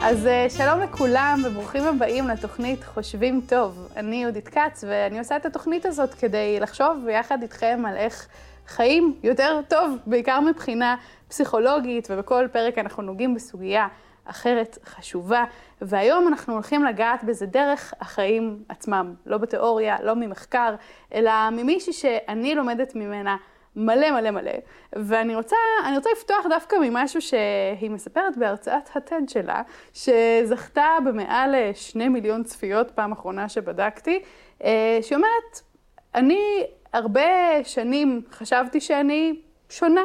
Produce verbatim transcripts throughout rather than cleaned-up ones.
אז שלום לכולם וברוכים הבאים לתוכנית חושבים טוב. אני יהודית קץ ואני עושה את התוכנית הזאת כדי לחשוב ביחד איתכם על איך חיים יותר טוב, בעיקר מבחינה פסיכולוגית, ובכל פרק אנחנו נוגעים בסוגיה אחרת חשובה. והיום אנחנו הולכים לגעת בזה דרך החיים עצמם, לא בתיאוריה, לא ממחקר, אלא ממישהי שאני לומדת ממנה מלא מלא מלא. ואני רוצה, אני רוצה לפתוח דווקא ממשהו שהיא מספרת בהרצאת הטד שלה, שזכתה במעל שני מיליון צפיות פעם אחרונה שבדקתי, שהיא אומרת, אני הרבה שנים חשבתי שאני שונה.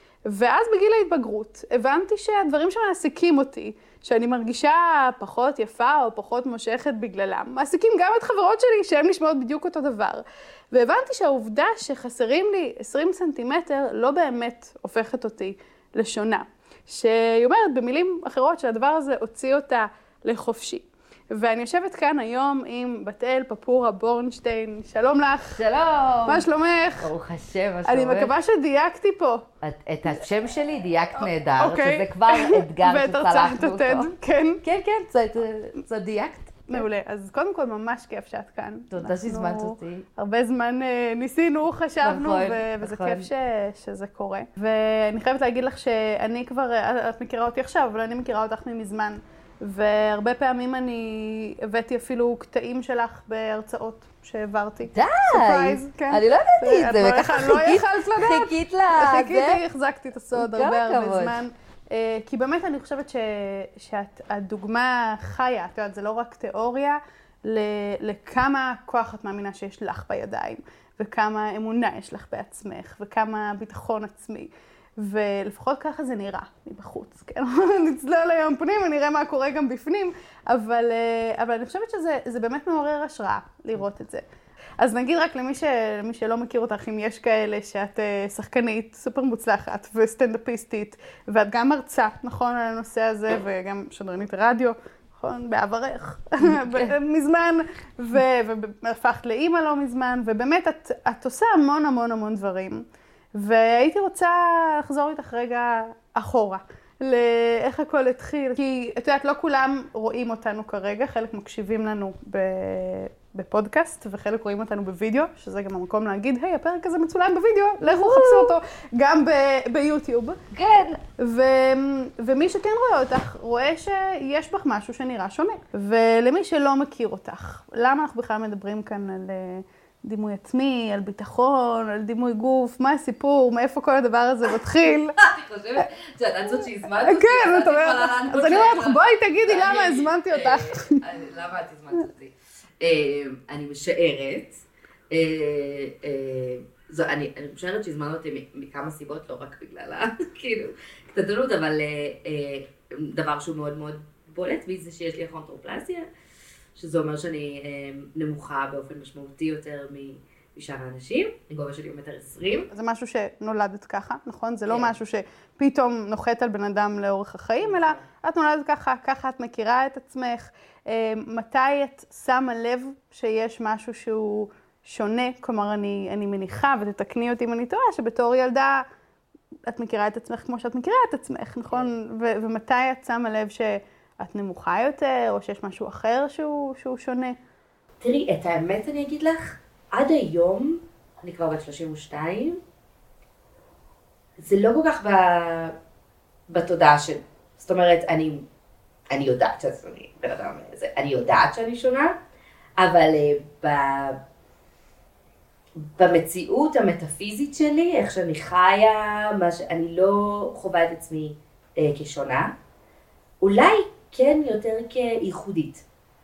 ואז בגיל ההתבגרות הבנתי שהדברים שמעסיקים אותי, שאני מרגישה פחות יפה או פחות מושכת בגללם, מעסיקים גם את חברות שלי שהן נשמעות בדיוק אותו דבר. והבנתי שהעובדה שחסרים לי עשרים סנטימטר לא באמת הופכת אותי לשונה. שהיא אומרת במילים אחרות שהדבר הזה הוציא אותה לחופשי. ואני יושבת כאן היום עם בת-אל פפורה בורנשטיין. שלום לך. שלום. מה שלומך? ברוך השם, מה שלומך? אני מקווה שדייקתי פה. את, את השם שלי דייקת נהדר, אוקיי. שזה כבר אתגר שצלחנו אותו. כן. כן, כן, זה, זה דייקת. מעולה. אז קודם כל ממש כיף שאת כאן. תודה שהזמנת אותי. הרבה זמן ניסינו, חשבנו, נכון, וזה נכון. כיף ש, שזה קורה. ואני חייבת להגיד לך שאני כבר, את מכירה אותי עכשיו, אבל אני מכירה אותך ממזמן. והרבה פעמים אני הבאתי אפילו קטעים שלך בהרצאות שהעברתי. די! סופרייז, כן. אני לא ידעתי את זה, את וככה לא חיכית, יכלת לדעת. חיכית לה, חיכיתי, החזקתי את הסוד כל הרבה הרבה הכבוד. זמן. אה, כי באמת אני חושבת ש, שאת הדוגמה חיה, את יודעת, זה לא רק תיאוריה, ל, לכמה כוח את מאמינה שיש לך בידיים, וכמה אמונה יש לך בעצמך, וכמה ביטחון עצמי. ולפחות ככה זה נראה מבחוץ, כן? נצלול היום פנים ונראה מה קורה גם בפנים, אבל, אבל אני חושבת שזה זה באמת מעורר השראה לראות את זה. אז נגיד רק למי, ש, למי שלא מכיר אותך, אם יש כאלה שאת שחקנית סופר מוצלחת וסטנדאפיסטית, ואת גם מרצה, נכון, על הנושא הזה, וגם שדרנית רדיו, נכון, בעברך, מזמן, והפכת לאימא לא מזמן, ובאמת את, את עושה המון המון המון דברים. והייתי רוצה לחזור איתך רגע אחורה, לאיך הכל התחיל. כי את יודעת, לא כולם רואים אותנו כרגע, חלק מקשיבים לנו בפודקאסט, וחלק רואים אותנו בווידאו, שזה גם המקום להגיד, היי, הפרק הזה מצולם בווידאו, לכו חפשו אותו גם ביוטיוב. כן. ומי שכן רואה אותך, רואה שיש בך משהו שנראה שונה. ולמי שלא מכיר אותך, למה אנחנו בכלל מדברים כאן על דימוי עצמי, על ביטחון, על דימוי גוף, מה הסיפור, מאיפה כל הדבר הזה מתחיל? אני חושבת שאת זאת שהזמנת אותי, כן, את אומרת, אז אני אומרת לך, בואי תגידי למה הזמנתי אותך. למה את הזמנת אותי? אני משערת, אני משערת שהזמנת אותי מכמה סיבות, לא רק בגלל כאילו, קטנטנות, אבל דבר שהוא מאוד מאוד בולט בי זה שיש לי אכונדרופלזיה, שזה אומר שאני נמוכה באופן משמעותי יותר משאר האנשים. אני גובה שלי מטר עשרים. זה משהו שנולדת ככה, נכון? זה לא משהו שפתאום נוחת על בן אדם לאורך החיים, אלא את נולדת ככה, ככה את מכירה את עצמך. מתי את שמה לב שיש משהו שהוא שונה? כלומר, אני, אני מניחה, ותתקני אותי אם אני טועה, שבתור ילדה את מכירה את עצמך כמו שאת מכירה את עצמך, נכון? ו- ומתי את שמה לב ש... את נמוכה יותר, או שיש משהו אחר שהוא, שהוא שונה? תראי, את האמת אני אגיד לך, עד היום, אני כבר בת שלושים ושתיים, זה לא כל כך ב... בתודעה של... זאת אומרת, אני, אני יודעת שאני בן אדם, אני יודעת שאני שונה, אבל ב... במציאות המטאפיזית שלי, איך שאני חיה, מה ש... אני לא חווה את עצמי אה, כשונה, אולי כן יותר כייחודית,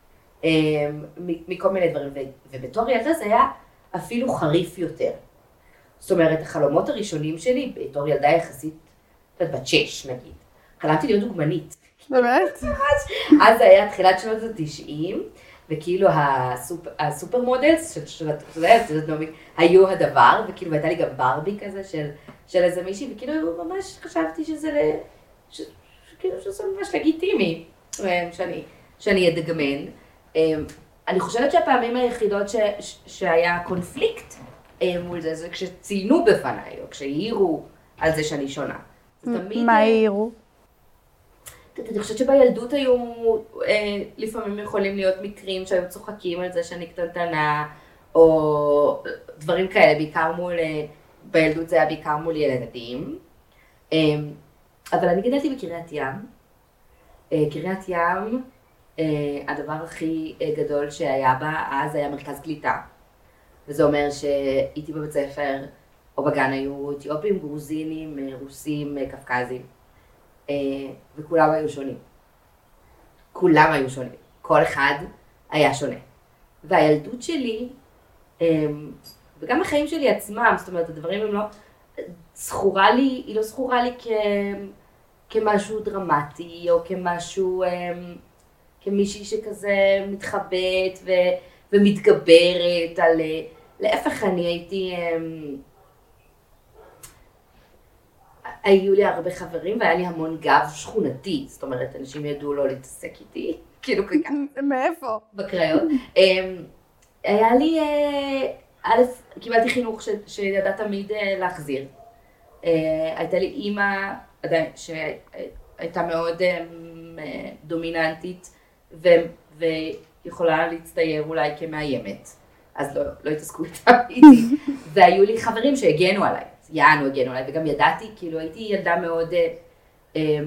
מכל מיני דברים, ובתור ילדה זה היה אפילו חריף יותר. זאת אומרת, החלומות הראשונים שלי, בתור ילדה יחסית, בת שש נגיד, חלמתי להיות דוגמנית. באמת? אז זה היה תחילת שנות התשעים, וכאילו הסופר מודלס של התודעה, היו הדבר, וכאילו הייתה לי גם ברבי כזה של איזה מישהי, וכאילו ממש חשבתי שזה... כאילו שזה ממש לגיטימי, שאני, שאני אדגמן. אני חושבת שהפעמים היחידות ש, ש, שהיה קונפליקט מול זה, זה כשציינו בפניי, או כשהעירו על זה שאני שונה. זה תמיד... מה העירו? אני חושבת שבילדות היו, אה, לפעמים יכולים להיות מקרים שהיו צוחקים על זה שאני קטנטנה, או דברים כאלה, בעיקר מול, בילדות זה היה בעיקר מול ילדים. אה, אבל אני גדלתי בקריית ים. אה, קריית ים, אה, הדבר הכי גדול שהיה בה, אז היה מרכז קליטה. וזה אומר שהייתי בבית ספר, או בגן היו אתיופים, גרוזינים, רוסים, קפקזים. וכולם היו שונים. כולם היו שונים. כל אחד היה שונה. והילדות שלי, וגם החיים שלי עצמם, זאת אומרת, הדברים הם לא, זכורה לי, היא לא זכורה לי כ, כמשהו דרמטי, או כמשהו, כמישהי שכזה מתחבאת ו, ומתגברת על, להפך אני הייתי, היו לי הרבה חברים והיה לי המון גב שכונתי, זאת אומרת, אנשים ידעו לא להתעסק איתי, כאילו ככה. מאיפה? בקריות. היה לי, א', קיבלתי חינוך שידע תמיד להחזיר. הייתה לי אימא שהייתה מאוד דומיננטית ויכולה להצטייר אולי כמאיימת, אז לא התעסקו איתי. והיו לי חברים שהגנו עליי. יענו הגנו עליי, וגם ידעתי, כאילו הייתי ילדה מאוד אה, אה,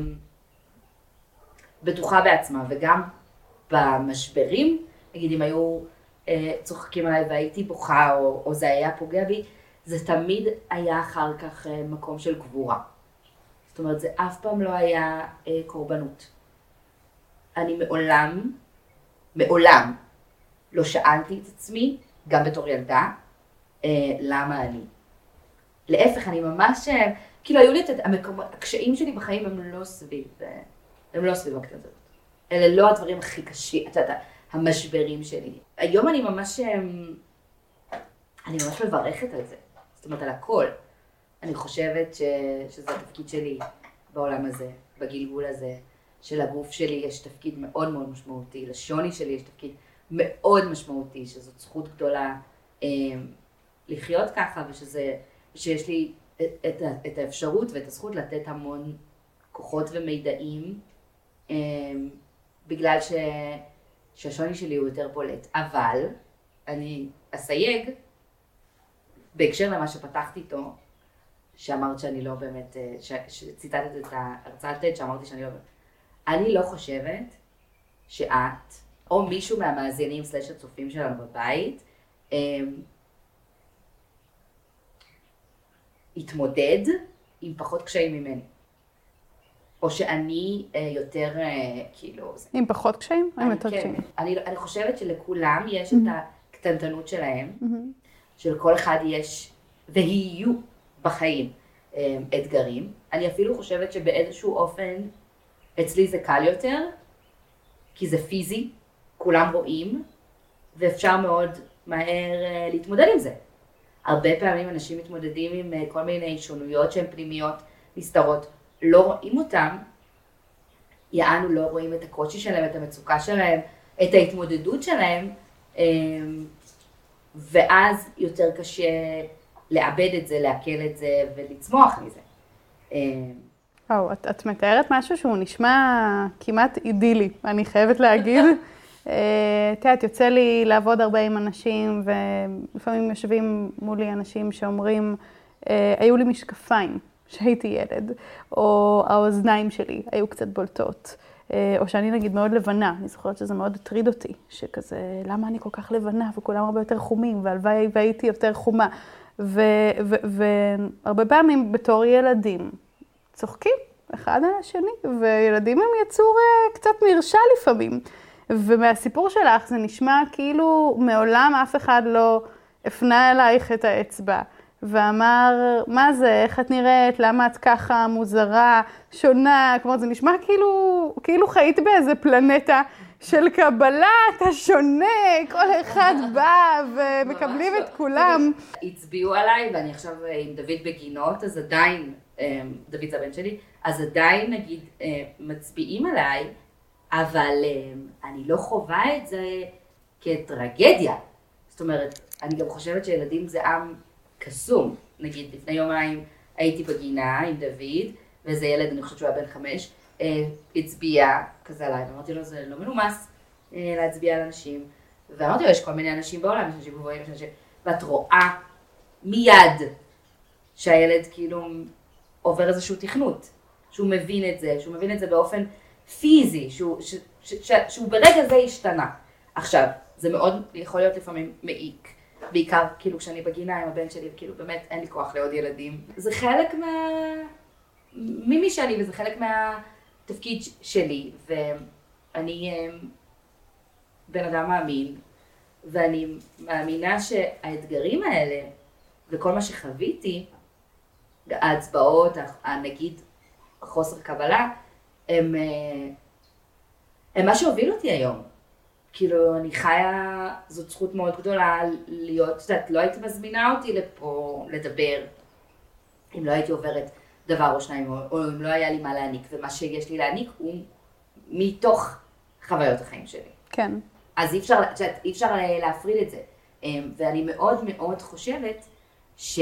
בטוחה בעצמה, וגם במשברים, נגיד אם היו אה, צוחקים עליי והייתי בוכה, או, או זה היה פוגע בי, זה תמיד היה אחר כך אה, מקום של גבורה. זאת אומרת, זה אף פעם לא היה אה, קורבנות. אני מעולם, מעולם, לא שאלתי את עצמי, גם בתור ילדה, אה, למה אני. להפך, אני ממש, כאילו היו לי את המקום, הקשיים שלי בחיים הם לא סביב, הם לא סביב הקטנות. אלה לא הדברים הכי קשים, את יודעת, המשברים שלי. היום אני ממש, אני ממש מברכת על זה, זאת אומרת על הכל. אני חושבת ש, שזה התפקיד שלי בעולם הזה, בגלגול הזה, שלגוף שלי יש תפקיד מאוד מאוד משמעותי, לשוני שלי יש תפקיד מאוד משמעותי, שזאת זכות גדולה לחיות ככה, ושזה, שיש לי את, את, את האפשרות ואת הזכות לתת המון כוחות ומידעים, אה, בגלל ש, שהשוני שלי הוא יותר בולט. אבל אני אסייג, בהקשר למה שפתחתי איתו, שאמרת שאני לא באמת, ש, שציטטת את ההרצאת TED, שאמרתי שאני לא באמת, אני לא חושבת שאת, או מישהו מהמאזינים סלש הצופים שלנו בבית, אה, התמודד עם פחות קשיים ממני. או שאני אה, יותר, אה, כאילו... עם פחות קשיים? אני, יותר כן. קשיים. אני, אני חושבת שלכולם יש Mm-hmm. את הקטנטנות שלהם, Mm-hmm. של כל אחד יש, ויהיו בחיים אה, אתגרים. אני אפילו חושבת שבאיזשהו אופן, אצלי זה קל יותר, כי זה פיזי, כולם רואים, ואפשר מאוד מהר אה, להתמודד עם זה. הרבה פעמים אנשים מתמודדים עם כל מיני שונויות שהן פנימיות, נסתרות, לא רואים אותם, יענו לא רואים את הקושי שלהם, את המצוקה שלהם, את ההתמודדות שלהם, ואז יותר קשה לאבד את זה, לעכל את זה ולצמוח מזה. וואו, את, את מתארת משהו שהוא נשמע כמעט אידילי, אני חייבת להגיד. את יודעת, יוצא לי לעבוד הרבה עם אנשים, ולפעמים יושבים מולי אנשים שאומרים, היו לי משקפיים שהייתי ילד, או האוזניים שלי היו קצת בולטות, או שאני נגיד מאוד לבנה, אני זוכרת שזה מאוד הטריד אותי, שכזה, למה אני כל כך לבנה, וכולם הרבה יותר חומים, והלוואי והייתי יותר חומה, והרבה פעמים בתור ילדים צוחקים אחד על השני, וילדים הם יצור קצת מרשע לפעמים. ומהסיפור שלך זה נשמע כאילו מעולם אף אחד לא הפנה אלייך את האצבע ואמר, מה זה, איך את נראית, למה את ככה מוזרה, שונה, כמו זה נשמע כאילו, כאילו חיית באיזה פלנטה של קבלת השונה, כל אחד בא ומקבלים את כולם. הצביעו עליי ואני עכשיו עם דוד בגינות, אז עדיין, דוד זה הבן שלי, אז עדיין נגיד מצביעים עליי, אבל אני לא חווה את זה כטרגדיה. זאת אומרת, אני גם חושבת שילדים זה עם קסום. נגיד, לפני יומיים הייתי בגינה עם דוד, ואיזה ילד, אני חושבת שהוא היה בן חמש, הצביע כזה עליי, ואמרתי לו, זה לא מנומס להצביע על אנשים, ואמרתי לו, יש כל מיני אנשים בעולם, יש אנשים גבוהים, יש אנשים, ואת רואה מיד שהילד כאילו עובר איזשהו תכנות, שהוא מבין את זה, שהוא מבין את זה באופן פיזי, שהוא, ש, ש, ש, שהוא ברגע זה השתנה. עכשיו, זה מאוד יכול להיות לפעמים מעיק, בעיקר כאילו כשאני בגינה עם הבן שלי, כאילו באמת אין לי כוח לעוד ילדים. זה חלק מה... ממי שאני, וזה חלק מהתפקיד שלי, ואני בן אדם מאמין, ואני מאמינה שהאתגרים האלה, וכל מה שחוויתי, ההצבעות, נגיד חוסר קבלה, הם, הם מה שהוביל אותי היום. כאילו, אני חיה, זאת זכות מאוד גדולה להיות, שאת לא היית מזמינה אותי לפה לדבר, אם לא הייתי עוברת דבר או שניים, או אם לא היה לי מה להעניק, ומה שיש לי להעניק הוא מתוך חוויות החיים שלי. כן. אז אי אפשר, אי אפשר להפריד את זה. ואני מאוד מאוד חושבת ש...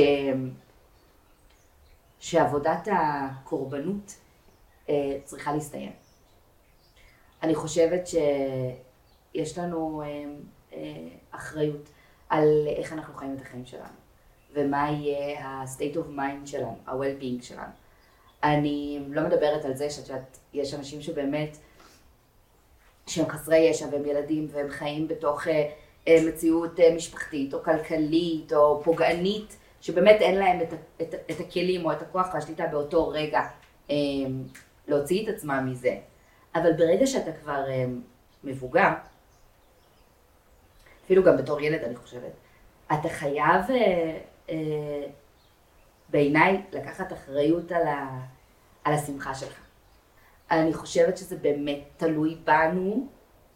שעבודת הקורבנות צריכה להסתיים. אני חושבת שיש לנו אחריות על איך אנחנו חיים את החיים שלנו, ומה יהיה ה-state of mind שלנו, ה-well-being שלנו. אני לא מדברת על זה שיש אנשים שבאמת, שהם חסרי ישע והם ילדים והם חיים בתוך מציאות משפחתית או כלכלית או פוגענית, שבאמת אין להם את, את, את הכלים או את הכוח והשליטה באותו רגע להוציא את עצמם מזה. אבל ברגע שאתה כבר מבוגר, אפילו גם בתור ילד אני חושבת, אתה חייב בעיניי לקחת אחריות על, ה, על השמחה שלך. אני חושבת שזה באמת תלוי בנו,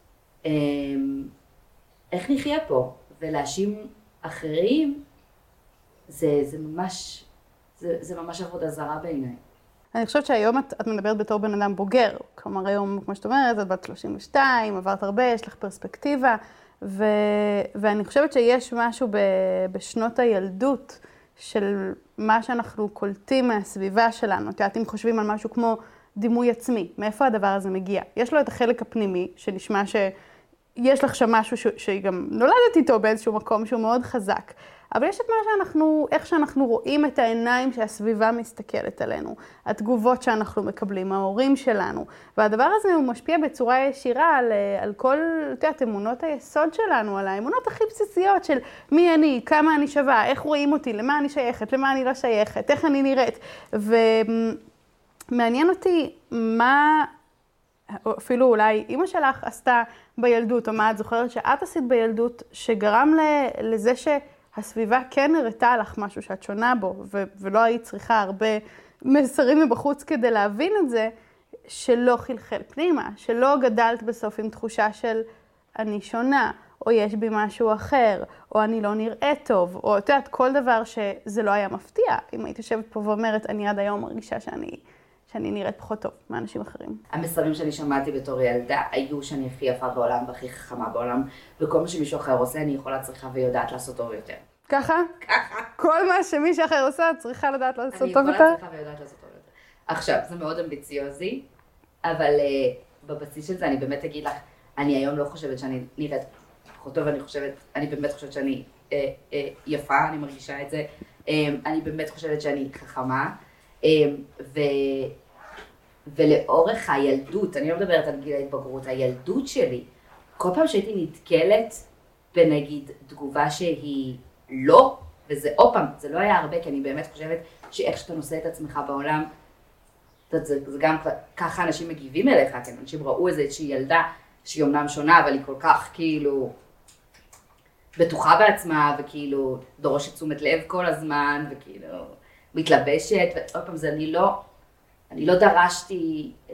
איך נחיה פה, ולהאשים אחרים, זה, זה ממש, זה, זה ממש עבודה זרה בעיניי. אני חושבת שהיום את, את מדברת בתור בן אדם בוגר, כלומר היום, כמו שאת אומרת, את בת שלושים ושתיים, עברת הרבה, יש לך פרספקטיבה, ו, ואני חושבת שיש משהו ב, בשנות הילדות, של מה שאנחנו קולטים מהסביבה שלנו. את יודעת, אם חושבים על משהו כמו דימוי עצמי, מאיפה הדבר הזה מגיע? יש לו את החלק הפנימי, שנשמע שיש לך שם משהו ש... שגם נולדת איתו באיזשהו מקום שהוא מאוד חזק. אבל יש את מה שאנחנו, איך שאנחנו רואים את העיניים שהסביבה מסתכלת עלינו, התגובות שאנחנו מקבלים, ההורים שלנו. והדבר הזה הוא משפיע בצורה ישירה על, על כל, את יודעת, אמונות היסוד שלנו, על האמונות הכי בסיסיות של מי אני, כמה אני שווה, איך רואים אותי, למה אני שייכת, למה אני לא שייכת, איך אני נראית. ומעניין אותי מה, אפילו אולי אמא שלך עשתה בילדות, או מה את זוכרת שאת עשית בילדות, שגרם לזה ש... הסביבה כן הראתה לך משהו שאת שונה בו, ו- ולא היית צריכה הרבה מסרים מבחוץ כדי להבין את זה, שלא חלחל פנימה, שלא גדלת בסוף עם תחושה של אני שונה, או יש בי משהו אחר, או אני לא נראית טוב, או את יודעת, כל דבר שזה לא היה מפתיע. אם היית יושבת פה ואומרת, אני עד היום מרגישה שאני, שאני נראית פחות טוב מאנשים אחרים. המסרים שאני שמעתי בתור ילדה היו שאני הכי יפה בעולם והכי חכמה בעולם, וכל מה שמישהו אחר עושה אני יכולה, צריכה ויודעת לעשות טוב יותר. ככה? ככה. כל מה שמישהו אחר עושה צריכה לדעת לעשות טוב יותר? אני יכולה, צריכה ויודעת לעשות טוב יותר. עכשיו, זה מאוד אמביציוזי, אבל uh, בבסיס של זה אני באמת אגיד לך, אני היום לא חושבת שאני נראית פחות טוב, אני חושבת, אני באמת חושבת שאני uh, uh, יפה, אני מרגישה את זה, um, אני באמת חושבת שאני חכמה, um, ו... ולאורך הילדות, אני לא מדברת על גיל ההתבגרות, הילדות שלי, כל פעם שהייתי נתקלת בנגיד תגובה שהיא לא, וזה עוד פעם, זה לא היה הרבה, כי אני באמת חושבת שאיך שאתה נושא את עצמך בעולם, זה, זה גם ככה אנשים מגיבים אליך, כן, אנשים ראו איזושהי ילדה שהיא אומנם שונה, אבל היא כל כך כאילו בטוחה בעצמה, וכאילו דורשת תשומת לב כל הזמן, וכאילו מתלבשת, ועוד פעם זה אני לא, אני לא דרשתי אה,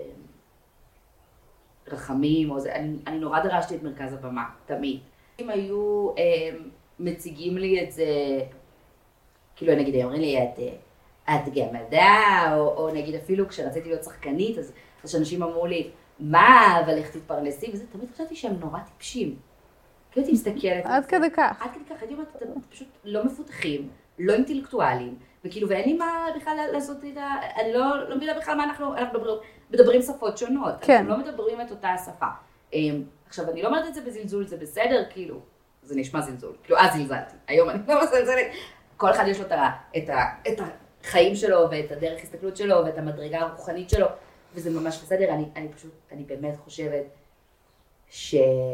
רחמים, או זה, אני, אני נורא דרשתי את מרכז הבמה, תמיד. אם היו אה, מציגים לי את זה, כאילו נגיד, אומרים לי, את, את גמדה, או, או נגיד אפילו כשרציתי להיות שחקנית, אז, אז שאנשים אמרו לי, מה, אבל איך תתפרנסי, וזה תמיד חשבתי שהם נורא טיפשים. כאילו הייתי מסתכלת. עד כדי כך. עד כדי כך, הייתי אומרת, אתם פשוט לא מפותחים, לא אינטלקטואליים, וכאילו, ואין לי מה בכלל לעשות את ה... אני לא, לא מבינה בכלל מה אנחנו, אנחנו מדברים מדברים שפות שונות. כן. אנחנו לא מדברים את אותה השפה. עכשיו, אני לא אומרת את זה בזלזול, זה בסדר, כאילו, זה נשמע זלזול. כאילו, אז זלזלתי. היום אני לא מזלזלת. כל אחד יש לו את, ה, את החיים שלו, ואת הדרך הסתכלות שלו, ואת המדרגה הרוחנית שלו, וזה ממש בסדר. אני, אני פשוט, אני באמת חושבת ש...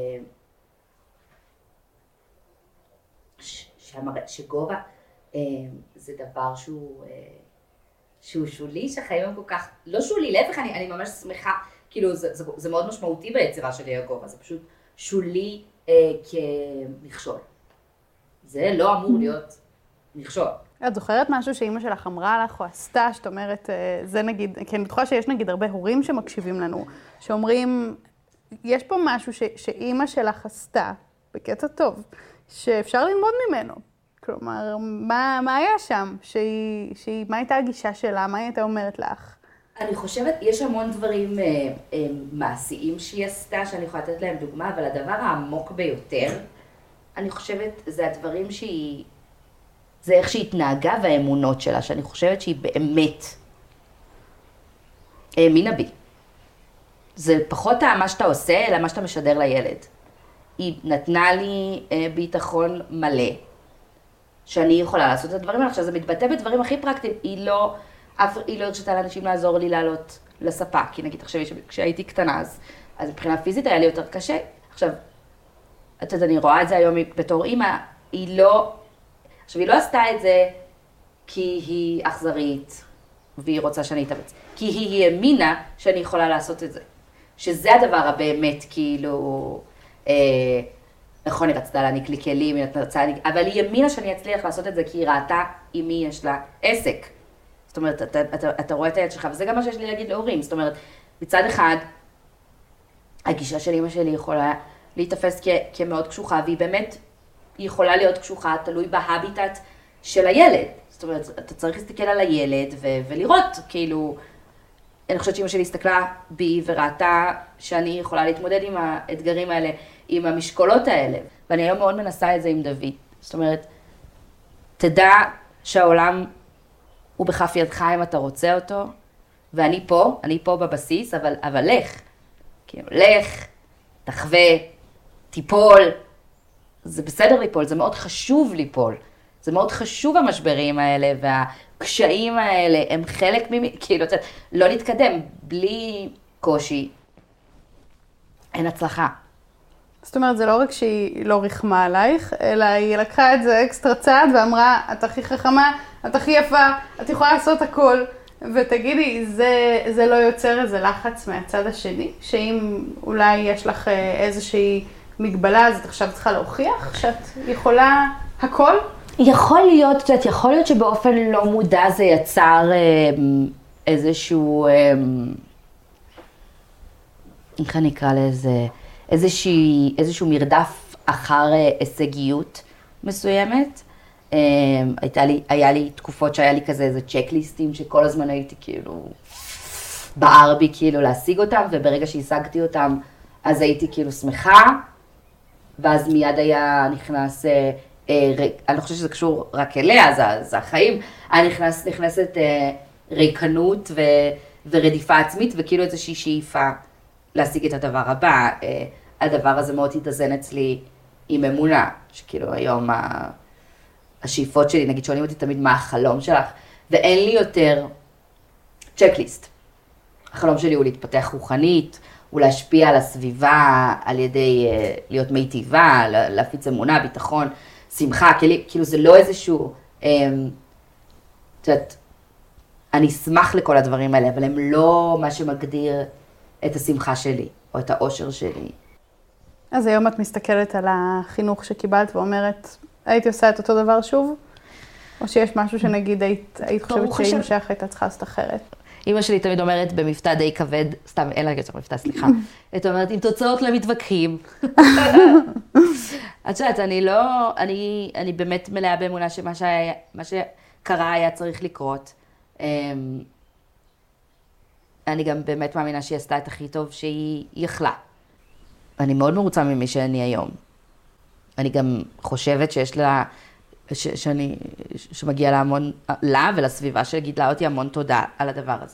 ש... שהמראה, שגובה זה דבר שהוא, שהוא שולי, שהחיים הם כל כך, לא שולי, להפך, אני, אני ממש שמחה, כאילו, זה, זה, זה מאוד משמעותי ביצירה שלי הגובה, זה פשוט שולי אה, כמכשול. זה לא אמור להיות מכשול. את זוכרת משהו שאימא שלך אמרה לך או עשתה, שאת אומרת, זה נגיד, כי אני בטוחה שיש נגיד הרבה הורים שמקשיבים לנו, שאומרים, יש פה משהו ש, שאימא שלך עשתה, בקטע טוב, שאפשר ללמוד ממנו. כלומר, מה, מה היה שם? שהיא, שהיא, מה הייתה הגישה שלה? מה היא הייתה אומרת לך? אני חושבת, יש המון דברים אה, אה, מעשיים שהיא עשתה, שאני יכולה לתת להם דוגמה, אבל הדבר העמוק ביותר, אני חושבת, זה הדברים שהיא, זה איך שהיא התנהגה והאמונות שלה, שאני חושבת שהיא באמת האמינה בי. זה פחות מה שאתה עושה, אלא מה שאתה משדר לילד. היא נתנה לי אה, ביטחון מלא, שאני יכולה לעשות את הדברים האלה. עכשיו, זה מתבטא בדברים הכי פרקטיים. היא לא, אף, היא לא הרשתה לאנשים לעזור לי לעלות לספה, כי נגיד, תחשבי שכשהייתי קטנה, אז, אז מבחינה פיזית היה לי יותר קשה. עכשיו, את יודעת, אני רואה את זה היום בתור אימא, היא לא, עכשיו, היא לא עשתה את זה כי היא אכזרית, והיא רוצה שאני אתאמץ. כי היא האמינה שאני יכולה לעשות את זה. שזה הדבר הבאמת, כאילו, אה, נכון, היא רצתה להעניק לי כלים, היא רצתה להעניק, אבל היא האמינה שאני אצליח לעשות את זה, כי היא ראתה עם מי יש לה עסק. זאת אומרת, אתה, אתה, אתה רואה את היד שלך, וזה גם מה שיש לי להגיד להורים. זאת אומרת, מצד אחד, הגישה של אמא שלי יכולה להתאפס כ, כמאוד קשוחה, והיא באמת יכולה להיות קשוחה, תלוי בהביטט של הילד. זאת אומרת, אתה צריך להסתכל על הילד ו, ולראות, כאילו, אני חושבת שאמא שלי הסתכלה בי וראתה שאני יכולה להתמודד עם האתגרים האלה, עם המשקולות האלה. ואני היום מאוד מנסה את זה עם דוד. זאת אומרת, תדע שהעולם הוא בכף ידך אם אתה רוצה אותו, ואני פה, אני פה בבסיס, אבל, אבל לך. כאילו, לך, תחווה, תיפול. זה בסדר ליפול, זה מאוד חשוב ליפול. זה מאוד חשוב המשברים האלה, והקשיים האלה הם חלק ממי, כאילו, לא להתקדם, בלי קושי, אין הצלחה. זאת אומרת, זה לא רק שהיא לא רחמה עלייך, אלא היא לקחה את זה אקסטרה צעד ואמרה, את הכי חכמה, את הכי יפה, את יכולה לעשות הכל. ותגידי, זה, זה לא יוצר איזה לחץ מהצד השני? שאם אולי יש לך איזושהי מגבלה, אז את עכשיו צריכה להוכיח שאת יכולה הכל? יכול להיות, את יודעת, יכול להיות שבאופן לא מודע זה יצר איזשהו, איך אני אקרא לזה, איזושהי, איזשהו מרדף אחר הישגיות מסוימת. הייתה לי, היה לי תקופות שהיה לי כזה איזה צ'קליסטים שכל הזמן הייתי כאילו בער בי כאילו להשיג אותם, וברגע שהשגתי אותם אז הייתי כאילו שמחה, ואז מיד היה נכנס, אה, אה, אני לא חושבת שזה קשור רק אליה, זה, זה החיים, היה נכנס, נכנסת אה, ריקנות ו, ורדיפה עצמית, וכאילו איזושהי שאיפה להשיג את הדבר הבא. אה, הדבר הזה מאוד התאזן אצלי עם אמונה, שכאילו היום ה, השאיפות שלי, נגיד שואלים אותי תמיד מה החלום שלך, ואין לי יותר צ'קליסט. החלום שלי הוא להתפתח רוחנית, הוא להשפיע על הסביבה על ידי uh, להיות מיטיבה, להפיץ אמונה, ביטחון, שמחה, כאילו זה לא איזשהו, um, את יודעת, אני אשמח לכל הדברים האלה, אבל הם לא מה שמגדיר את השמחה שלי, או את האושר שלי. אז היום את מסתכלת על החינוך שקיבלת ואומרת, הייתי עושה את אותו דבר שוב? או שיש משהו שנגיד היית, היית חושבת שאמא שלך הייתה צריכה לעשות אחרת? אמא שלי תמיד אומרת במבטא די כבד, סתם, אין לה יותר מבטא, סליחה. את אומרת, עם תוצאות למתווכחים. את יודעת, אני לא, אני, אני באמת מלאה באמונה שמה שהיה, מה שקרה היה צריך לקרות. אני גם באמת מאמינה שהיא עשתה את הכי טוב שהיא יכלה. אני מאוד מרוצה ממי שאני היום. אני גם חושבת שיש לה, ש, שאני, שמגיע לה המון, לה ולסביבה שגידלה אותי המון תודה על הדבר הזה.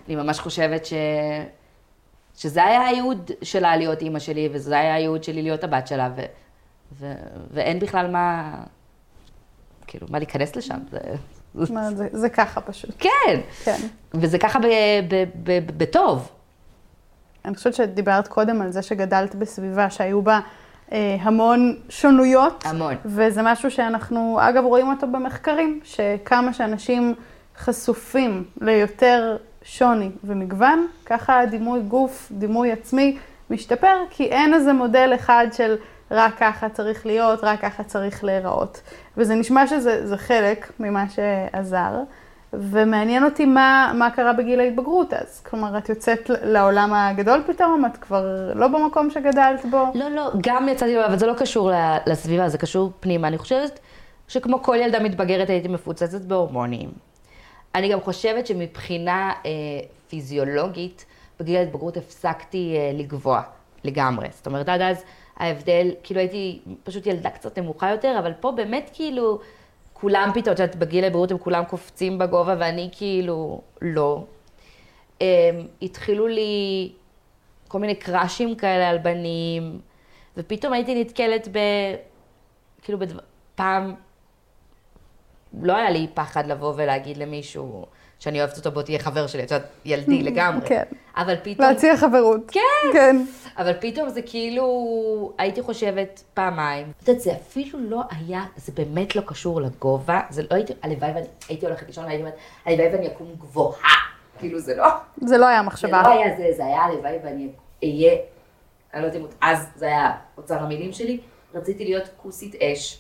אני ממש חושבת ש... שזה היה הייעוד שלה להיות אימא שלי, וזה היה הייעוד שלי להיות הבת שלה, ו... ו... ואין בכלל מה, כאילו, מה להיכנס לשם. זה... מה, זה, זה ככה פשוט. כן. כן. וזה ככה ב... ב... ב... בטוב. אני חושבת שדיברת קודם על זה שגדלת בסביבה שהיו בה אה, המון שונויות. המון. וזה משהו שאנחנו, אגב, רואים אותו במחקרים, שכמה שאנשים חשופים ליותר שוני ומגוון, ככה דימוי גוף, דימוי עצמי, משתפר, כי אין איזה מודל אחד של רק ככה צריך להיות, רק ככה צריך להיראות. וזה נשמע שזה זה חלק ממה שעזר. ומעניין אותי מה, מה קרה בגיל ההתבגרות אז. כלומר, את יוצאת לעולם הגדול פתאום, את כבר לא במקום שגדלת בו? לא, לא, גם יצאתי, אבל זה לא קשור לסביבה, זה קשור פנימה. אני חושבת שכמו כל ילדה מתבגרת הייתי מפוצצת בהורמונים. אני גם חושבת שמבחינה אה, פיזיולוגית, בגיל ההתבגרות הפסקתי אה, לגבוה לגמרי. זאת אומרת, עד אז ההבדל, כאילו הייתי פשוט ילדה קצת נמוכה יותר, אבל פה באמת כאילו... כולם פתאום, שאת בגיל ההתבגרות, הם כולם קופצים בגובה, ואני כאילו לא. Um, התחילו לי כל מיני קראשים כאלה על בנים, ופתאום הייתי נתקלת ב... כאילו בדבר... פעם לא היה לי פחד לבוא ולהגיד למישהו שאני אוהבת אותו, בוא תהיה חבר שלי, את יודעת, ילדי לגמרי. כן. אבל פתאום... להציע חברות. כן. כן. אבל פתאום זה כאילו, הייתי חושבת פעמיים. את יודעת, זה אפילו לא היה, זה באמת לא קשור לגובה, זה לא הייתי, הלוואי ואני הייתי הולכת לישון, והייתי אומרת, הלוואי ואני אקום גבוהה. כאילו זה לא... זה לא היה מחשבה. זה לא היה זה, זה היה הלוואי ואני אהיה, אני לא יודעת אם אז זה היה אוצר המילים שלי, רציתי להיות כוסית אש.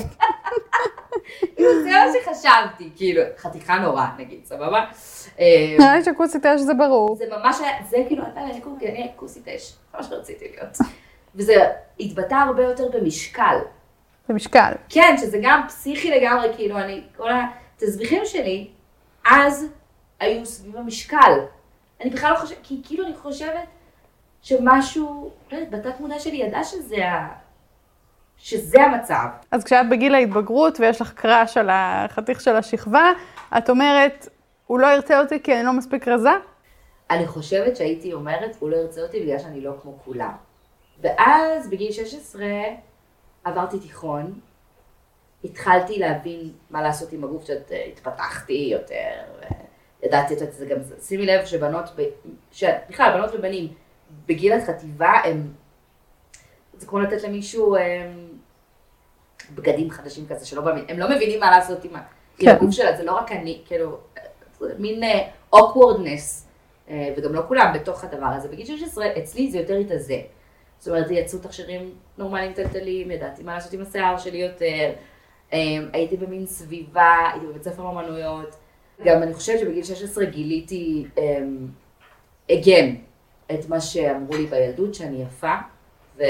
זה מה שחשבתי, כאילו, חתיכה נורא, נגיד, סבבה? נראה לי שכוסית אש זה ברור. זה ממש, זה כאילו, אני אהיה כוסית אש, זה מה שרציתי להיות. וזה התבטא הרבה יותר במשקל. במשקל. כן, שזה גם פסיכי לגמרי, כאילו, אני, כל התסביכים שלי, אז היו סביב המשקל. אני בכלל לא חושבת, כי כאילו אני חושבת שמשהו, לא יודעת, בתת מודע שלי ידע שזה ה... שזה המצב. אז כשאת בגיל ההתבגרות ויש לך קראש על החתיך של השכבה, את אומרת, הוא לא ירצה אותי כי אני לא מספיק רזה? אני חושבת שהייתי אומרת, הוא לא ירצה אותי בגלל שאני לא כמו כולם. ואז בגיל שש עשרה עברתי תיכון, התחלתי להבין מה לעשות עם הגוף, שאת התפתחתי יותר, וידעתי את זה גם, שימי לב שבנות, בכלל בנות ובנים, בגיל החטיבה הם, זה כמו לתת למישהו הם, בגדים חדשים כזה, שלא במיין, הם לא מבינים מה לעשות עם, כן. עם הגוף שלה, זה לא רק אני, כאילו, מין awkwardness, וגם לא כולם בתוך הדבר הזה. בגיל שש עשרה, אצלי זה יותר התאזה. זאת אומרת, יצאו תכשירים נורמליים טלטלים, ידעתי מה לעשות עם השיער שלי יותר, הייתי במין סביבה, הייתי בבית ספר אומנויות. גם אני חושבת שבגיל שש עשרה גיליתי again את מה שאמרו לי בילדות, שאני יפה, ו...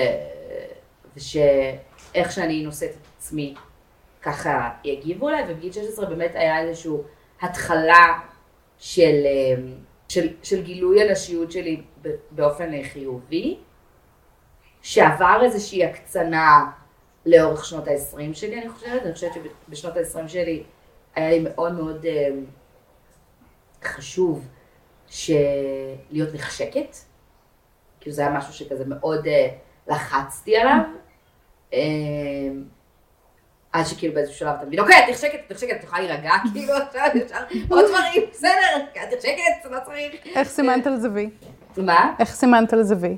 ושאיך שאני נושאת את עצמי, ככה יגיבו אליי, ובגיל שש עשרה באמת היה איזשהו התחלה של, של, של גילוי הנשיות שלי באופן חיובי, שעבר איזושהי הקצנה לאורך שנות ה-עשרים שלי, אני חושבת. אני חושבת שבשנות ה-עשרים שלי היה לי מאוד מאוד חשוב להיות נחשקת, כי זה היה משהו שכזה מאוד לחצתי עליו, עד שכאילו באיזשהו שלב אתה מבין, אוקיי, את נחשקת, את נחשקת, את יכולה להירגע, כאילו, עוד דברים, בסדר, את נחשקת, לא צריך. איך סימנת על זה וי? מה? איך סימנת על זה וי?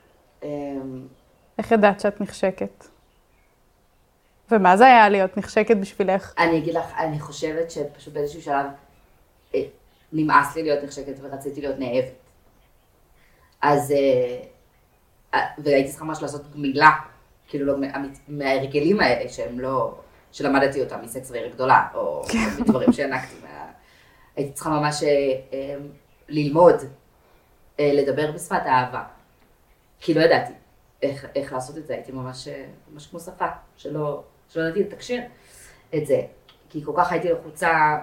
איך ידעת שאת נחשקת? ומה זה היה להיות נחשקת בשבילך? אני אגיד לך, אני חושבת שפשוט באיזשהו שלב נמאס לי להיות נחשקת ורציתי להיות נאהבת. אז, והייתי צריכה ממש לעשות גמילה, כאילו לא, מההרגלים האלה שהם לא, שלמדתי אותם מסקס ועיר גדולה, או מדברים שהענקתי. הייתי צריכה ממש ללמוד, לדבר בשפת האהבה. כי לא ידעתי איך, איך לעשות את זה, הייתי ממש, ממש כמו שפה, שלא, שלא ידעתי לתקשר את זה. כי כל כך הייתי לחוצה,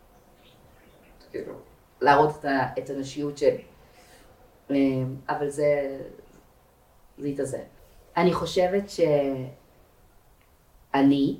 להראות את, ה, את הנשיות שלי. אבל זה, זה התאזן. אני חושבת שאני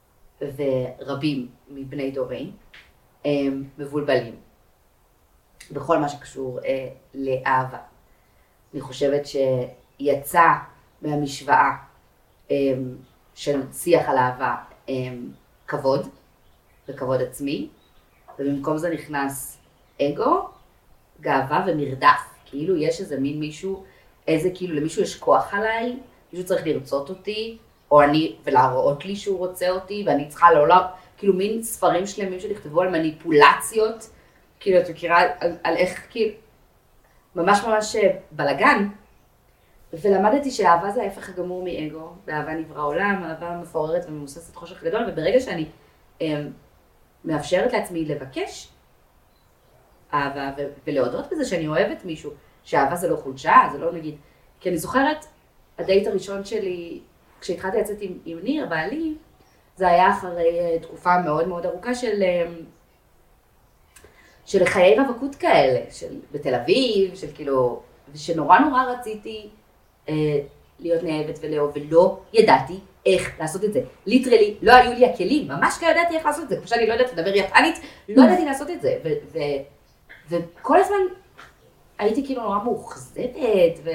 ורבים מבני דורי הם מבולבלים. בכל מה שקשור אה, לאהבה. אני חושבת שיצא מהמשוואה אה, של שיח על אהבה אה, כבוד וכבוד עצמי, ובמקום זה נכנס אגו, גאווה ומרדף. כאילו יש איזה מין מישהו, איזה כאילו למישהו יש כוח עליי, מישהו צריך לרצות אותי, או אני, ולהראות לי שהוא רוצה אותי, ואני צריכה לעולם, כאילו מין ספרים שלמים שנכתבו על מניפולציות, כאילו את מכירה על, על איך כאילו, ממש ממש בלגן, ולמדתי שאהבה זה ההפך הגמור מאגו, באהבה נברא עולם, אהבה מפוררת וממוססת חושך גדול, וברגע שאני אה, מאפשרת לעצמי לבקש אהבה, ו- ולהודות בזה שאני אוהבת מישהו, שאהבה זה לא חולשה, זה לא נגיד, כי אני זוכרת, הדייט הראשון שלי, כשהתחלתי לצאת עם, עם ניר, בעלי, זה היה אחרי תקופה מאוד מאוד ארוכה של, של חיי רווקות כאלה, של בתל אביב, של כאילו, ושנורא נורא רציתי אה, להיות נאהבת ולאהוב, ולא ידעתי איך לעשות את זה. ליטרלי, לא היו לי הכלים, ממש לא ידעתי איך לעשות את זה, כמו שאני לא יודעת לדבר יפנית, לא ידעתי לעשות את זה, ו- ו- וכל הזמן הייתי כאילו נורא מאוחזבת, ו...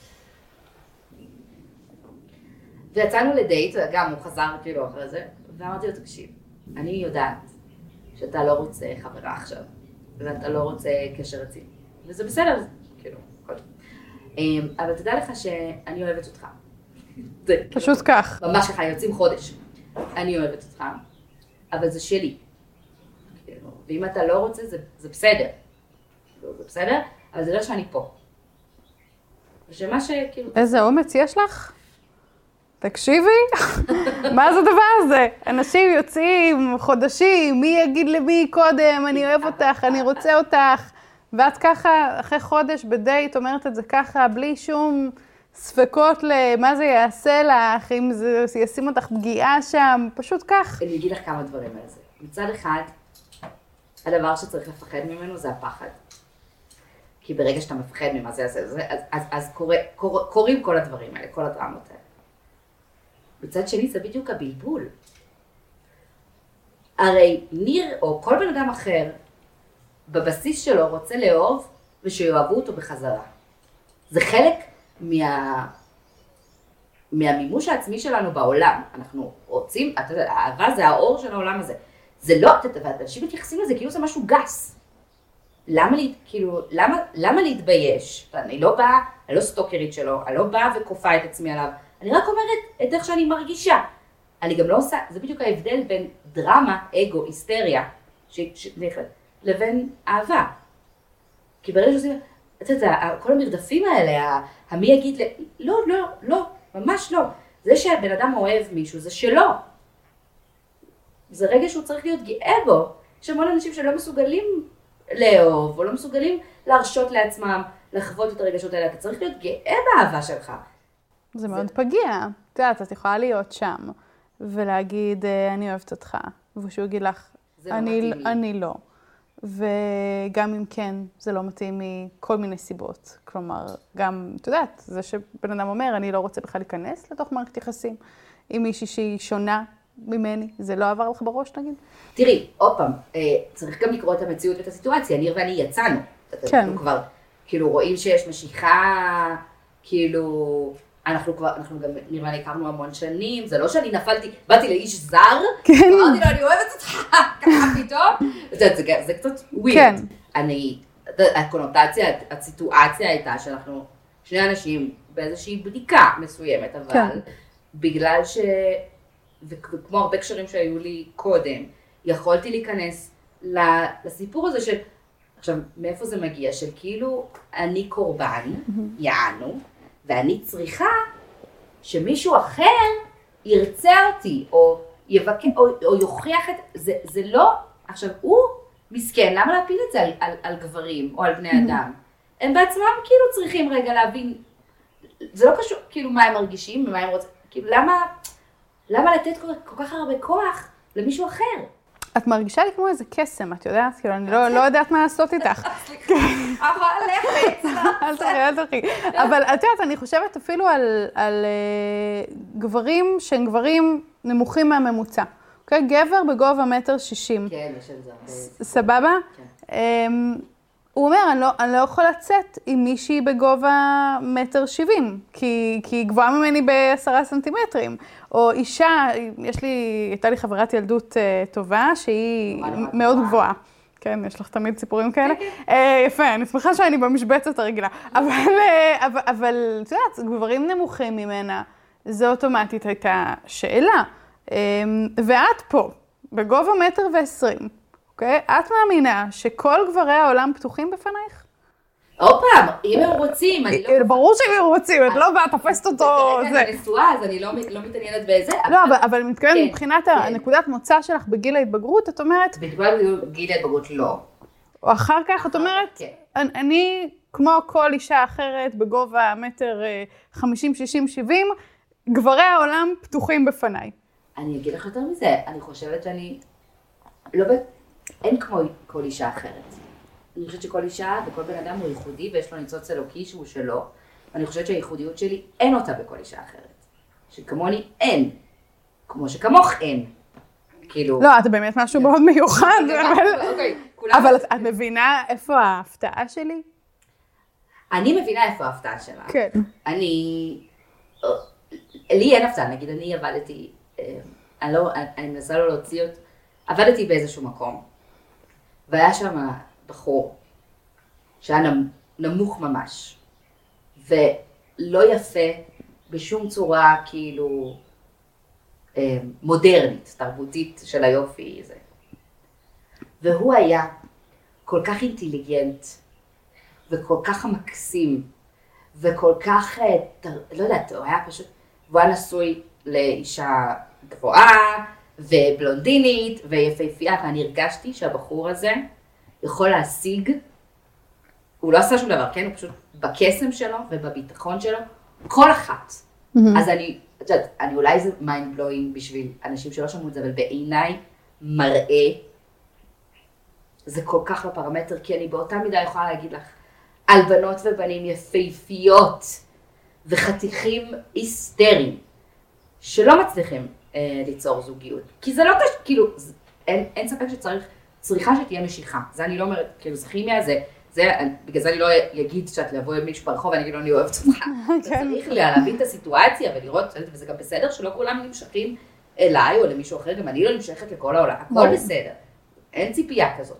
ויצאנו לדייט, גם הוא חזר כאילו אחרי זה, ואמרתי לו, תקשיב, אני יודעת שאתה לא רוצה חברה עכשיו, ואתה לא רוצה קשר רציני, וזה בסדר, כאילו, כל טוב. אבל תדע לך שאני אוהבת אותך. פשוט כך. ממש ככה, יוצאים חודש. אני אוהבת אותך, אבל זה שלי. ואם אתה לא רוצה, זה, זה בסדר. זה בסדר, אבל זה לא שאני פה. ושמה שכאילו... איזה אומץ יש לך? תקשיבי, מה זה הדבר הזה? אנשים יוצאים חודשים, מי יגיד למי קודם, אני אוהב אותך, אני רוצה אותך, ואת ככה, אחרי חודש בדייט, אומרת את זה ככה, בלי שום ספקות למה זה יעשה לך, אם זה ישים אותך פגיעה שם, פשוט כך. אני אגיד לך כמה דברים על זה. מצד אחד, הדבר שצריך לפחד ממנו זה הפחד. כי ברגע שאתה מפחד ממה זה יעשה, אז, אז, אז קורה, קור, קורים כל הדברים האלה, כל הדרמות האלה. מצד שני זה בדיוק הבלבול. הרי ניר או כל בן אדם אחר, בבסיס שלו רוצה לאהוב ושיאהבו אותו בחזרה. זה חלק מה... מהמימוש העצמי שלנו בעולם. אנחנו רוצים, אתה יודע, האהבה זה האור של העולם הזה. זה לא, אנשים מתייחסים לזה כאילו זה משהו גס. למה, לי, כאילו, למה, למה להתבייש? אני לא באה, אני לא סטוקרית שלו, אני לא באה וכופה את עצמי עליו. אני רק אומרת את איך שאני מרגישה. אני גם לא עושה, זה בדיוק ההבדל בין דרמה, אגו, היסטריה, ש, ש, לבין אהבה. כי ברגע שעושים, אתה יודע, כל המרדפים האלה, המי יגיד, לא, לא, לא, ממש לא. זה שהבן אדם אוהב מישהו, זה שלו. זה רגע שהוא צריך להיות גאה בו. יש המון אנשים שלא מסוגלים לאהוב, או לא מסוגלים להרשות לעצמם, לחוות את הרגשות האלה. אתה צריך להיות גאה באהבה שלך. זה מאוד פגיע. את יודעת, את יכולה להיות שם, ולהגיד, אני אוהבת אותך, ושהוא יגיד לך, אני לא. וגם אם כן, זה לא מתאים מכל מיני סיבות. כלומר, גם, את יודעת, זה שבן אדם אומר, אני לא רוצה בכלל להיכנס לתוך מערכת יחסים, עם מישהי שהיא שונה ממני, זה לא עבר לך בראש, נגיד? תראי, עוד פעם, צריך גם לקרוא את המציאות ואת הסיטואציה, ניר ואני יצאנו. כן. אנחנו כבר, כאילו, רואים שיש משיכה, כאילו... אנחנו כבר, אנחנו גם נראה לי הכרנו המון שנים, זה לא שאני נפלתי, באתי לאיש זר, כן. אמרתי לו, אני אוהבת אותך, ככה פתאום, זה, זה, זה קצת ווירד. כן. אני, הקונוטציה, הסיטואציה הייתה שאנחנו שני אנשים באיזושהי בדיקה מסוימת, אבל כן. בגלל ש... וכמו הרבה קשרים שהיו לי קודם, יכולתי להיכנס לסיפור הזה של, עכשיו, מאיפה זה מגיע? של כאילו, אני קורבן, יענו, ואני צריכה שמישהו אחר ירצה אותי, או יבקר, או, או יוכיח את, זה, זה לא, עכשיו הוא מסכן, למה להפיל את זה על, על, על גברים או על בני אדם? הם בעצמם כאילו צריכים רגע להבין, זה לא קשור, כאילו מה הם מרגישים ומה הם רוצים, כאילו למה, למה לתת כל, כל כך הרבה כוח למישהו אחר? את מרגישה לי כמו איזה קסם, את יודעת? כאילו, אני לא יודעת מה לעשות איתך. אבל לכת. אל תחי, אל תחי. אבל את יודעת, אני חושבת אפילו על גברים שהם גברים נמוכים מהממוצע. אוקיי? גבר בגובה מטר שישים. כן, יש על זה הרבה. סבבה? הוא אומר, אני לא, אני לא יכול לצאת עם מישהי בגובה מטר שבעים, כי, כי היא גבוהה ממני בעשרה סנטימטרים. או אישה, יש לי, הייתה לי חברת ילדות uh, טובה, שהיא מאוד גבוהה. כן, יש לך תמיד סיפורים כאלה. uh, יפה, אני שמחה שאני במשבצת הרגילה. אבל, uh, אבל, אבל, את יודעת, גברים נמוכים ממנה, זו אוטומטית הייתה שאלה. Um, ואת פה, בגובה מטר ועשרים. אוקיי? את מאמינה שכל גברי העולם פתוחים בפנייך? עוד פעם, אם הם רוצים, אני לא... ברור שהם רוצים, את לא באה, תופסת אותו... כרגע אני נשואה, אז אני לא מתעניינת באיזה... לא, אבל מתכוונת מבחינת הנקודת מוצא שלך בגיל ההתבגרות, את אומרת... בגיל ההתבגרות לא. או אחר כך את אומרת, אני, כמו כל אישה אחרת, בגובה מטר חמישים, שישים, שבעים, גברי העולם פתוחים בפניי. אני אגיד לך יותר מזה, אני חושבת שאני... לא ב... אין כמו כל אישה אחרת. אני חושבת שכל אישה וכל בן אדם הוא ייחודי ויש לו ניצוץ אלוקי שהוא שלו. ואני חושבת שהייחודיות שלי אין אותה בכל אישה אחרת. שכמוני אין. כמו שכמוך אין. כאילו... לא, את באמת משהו מאוד מיוחד. אבל את מבינה איפה ההפתעה שלי? אני מבינה איפה ההפתעה שלה. כן. אני... לי אין הפתעה, נגיד אני עבדתי... אני לא... אני מנסה לא להוציא אותה. עבדתי באיזשהו מקום, והיה שם בחור שהיה נמוך ממש, ולא יפה בשום צורה כאילו מודרנית, תרבותית של היופי הזה. והוא היה כל כך אינטליגנט, וכל כך מקסים, וכל כך, לא יודעת, הוא היה פשוט, והוא היה נשוי לאישה גבוהה, ובלונדינית ויפהפייה, ואני הרגשתי שהבחור הזה יכול להשיג, הוא לא עשה שום דבר, כן? הוא פשוט בקסם שלו ובביטחון שלו, כל אחת. Mm-hmm. אז אני, את יודעת, אני אולי זה mind blowing בשביל אנשים שלא שמעו את זה, אבל בעיניי מראה, זה כל כך לא פרמטר, כי אני באותה מידה יכולה להגיד לך, על בנות ובנים יפהפיות וחתיכים היסטריים, שלא מצליחים ליצור זוגיות. כי זה לא קשה, כאילו, אין, אין ספק שצריך, צריכה שתהיה משיכה. זה אני לא אומרת, כאילו, זה כימיה, זה, זה, בגלל זה אני לא אגיד שאת לבוא עם מישהו ברחוב, ואני אגיד לו, אני אוהבת אותך. צריך להבין את הסיטואציה ולראות, וזה גם בסדר שלא כולם נמשכים אליי או למישהו אחר, גם אני לא נמשכת לכל העולם, הכל בסדר. אין ציפייה כזאת.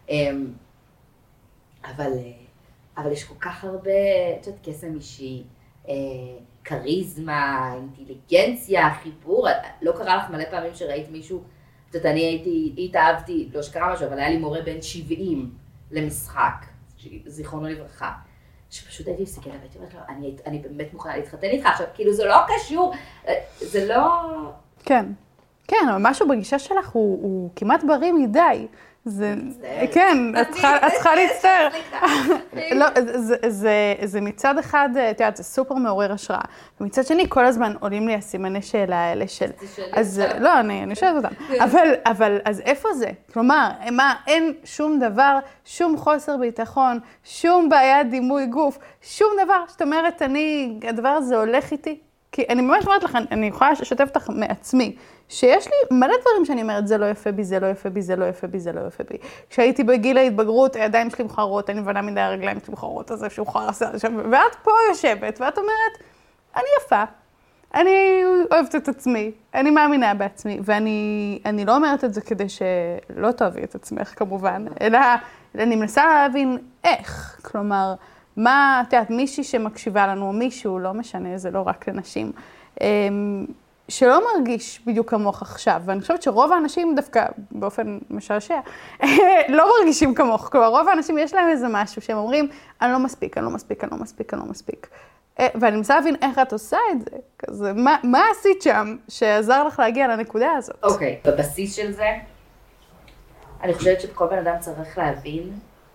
אבל, אבל יש כל כך הרבה, את יודעת, קסם אישי, קריזמה, אינטליגנציה, חיבור, לא קרה לך מלא פעמים שראית מישהו, את יודעת, אני הייתי, התאהבתי, לא שקרה משהו, אבל היה לי מורה בן שבעים למשחק, זיכרונו לברכה, שפשוט הייתי מסתכלת, והייתי אומרת לו, אני, אני באמת מוכנה להתחתן איתך, עכשיו, כאילו זה לא קשור, זה לא... כן, כן, אבל משהו בגישה שלך הוא, הוא כמעט בריא מדי. זה, כן, את צריכה להצטער. לא, זה מצד אחד, את יודעת, זה סופר מעורר השראה. ומצד שני, כל הזמן עולים לי הסימני שאלה האלה של... אז לא, אני שואלת אותם. אבל, אז איפה זה? כלומר, מה, אין שום דבר, שום חוסר ביטחון, שום בעיית דימוי גוף, שום דבר שאת אומרת, אני, הדבר הזה הולך איתי. כי אני ממש אומרת לך, אני יכולה לשתף אותך מעצמי, שיש לי מלא דברים שאני אומרת, זה לא יפה בי, זה לא יפה בי, זה לא יפה בי, זה לא יפה בי. כשהייתי בגיל ההתבגרות, הידיים שלי מחרות, אני מבנה מדי הרגליים שלי מחרות, אז אפשר לעשות שם, ואת פה יושבת, ואת אומרת, אני יפה, אני אוהבת את עצמי, אני מאמינה בעצמי, ואני אני לא אומרת את זה כדי שלא תאהבי את עצמך כמובן, אלא אני מנסה להבין איך, כלומר, מה, את יודעת, מישהי שמקשיבה לנו, או מישהו, לא משנה, זה לא רק לנשים, שלא מרגיש בדיוק כמוך עכשיו, ואני חושבת שרוב האנשים דווקא, באופן משעשע, לא מרגישים כמוך, כלומר, רוב האנשים יש להם איזה משהו שהם אומרים, אני לא מספיק, אני לא מספיק, אני לא מספיק, אני לא מספיק. ואני מנסה להבין איך את עושה את זה, כזה, מה, מה עשית שם שעזר לך להגיע לנקודה הזאת? אוקיי, okay, בבסיס של זה, אני חושבת שכל בן אדם צריך להבין,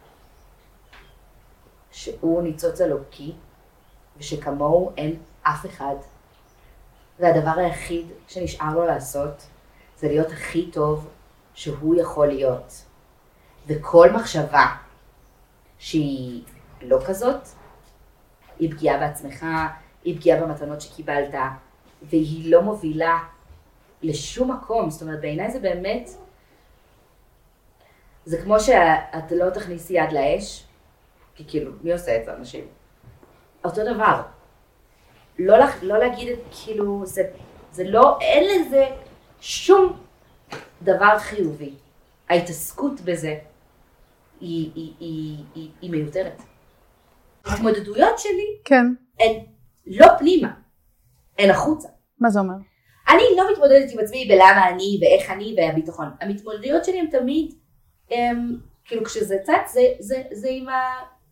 שהוא ניצוץ אלוקי, ושכמוהו אין אף אחד. והדבר היחיד שנשאר לו לעשות, זה להיות הכי טוב שהוא יכול להיות. וכל מחשבה שהיא לא כזאת, היא פגיעה בעצמך, היא פגיעה במתנות שקיבלת, והיא לא מובילה לשום מקום. זאת אומרת, בעיניי זה באמת, זה כמו שאת לא תכניסי יד לאש, כי כאילו, מי עושה את זה, אנשים? אותו דבר. לא, לא להגיד את, כאילו, זה, זה לא, אין לזה שום דבר חיובי. ההתעסקות בזה היא, היא, היא, היא, היא מיותרת. ההתמודדויות שלי, כן. הן לא פנימה, הן החוצה. מה זה אומר? אני לא מתמודדת עם עצמי בלמה אני ואיך אני והביטחון. המתמודדויות שלי הן תמיד, הם, כאילו כשזה צץ, זה, זה, זה עם ה...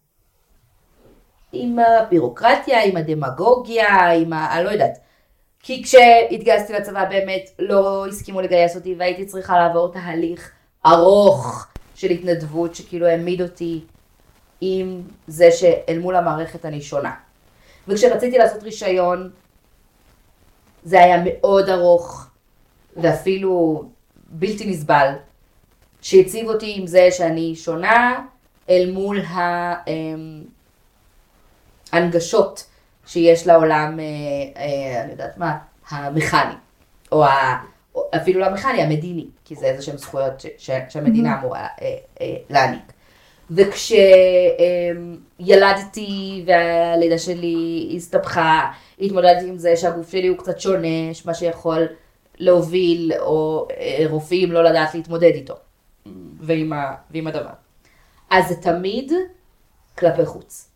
עם הבירוקרטיה, עם הדמגוגיה, עם ה... אני לא יודעת. כי כשהתגייסתי לצבא באמת לא הסכימו לגייס אותי, והייתי צריכה לעבור תהליך ארוך של התנדבות, שכאילו העמיד אותי עם זה שאל מול המערכת אני שונה. וכשרציתי לעשות רישיון, זה היה מאוד ארוך, ואפילו בלתי נסבל, שהציב אותי עם זה שאני שונה אל מול ההנגשות שיש לעולם, אני יודעת מה, המכני, או אפילו לא המכני, המדיני, כי זה איזה שהן זכויות שהמדינה אמורה להעניק. וכשילדתי והלידה שלי הסתבכה, התמודדתי עם זה שהגוף שלי הוא קצת שונה, מה שיכול להוביל, או רופאים לא לדעת להתמודד איתו, ועם, ה, ועם הדבר. אז זה תמיד כלפי חוץ.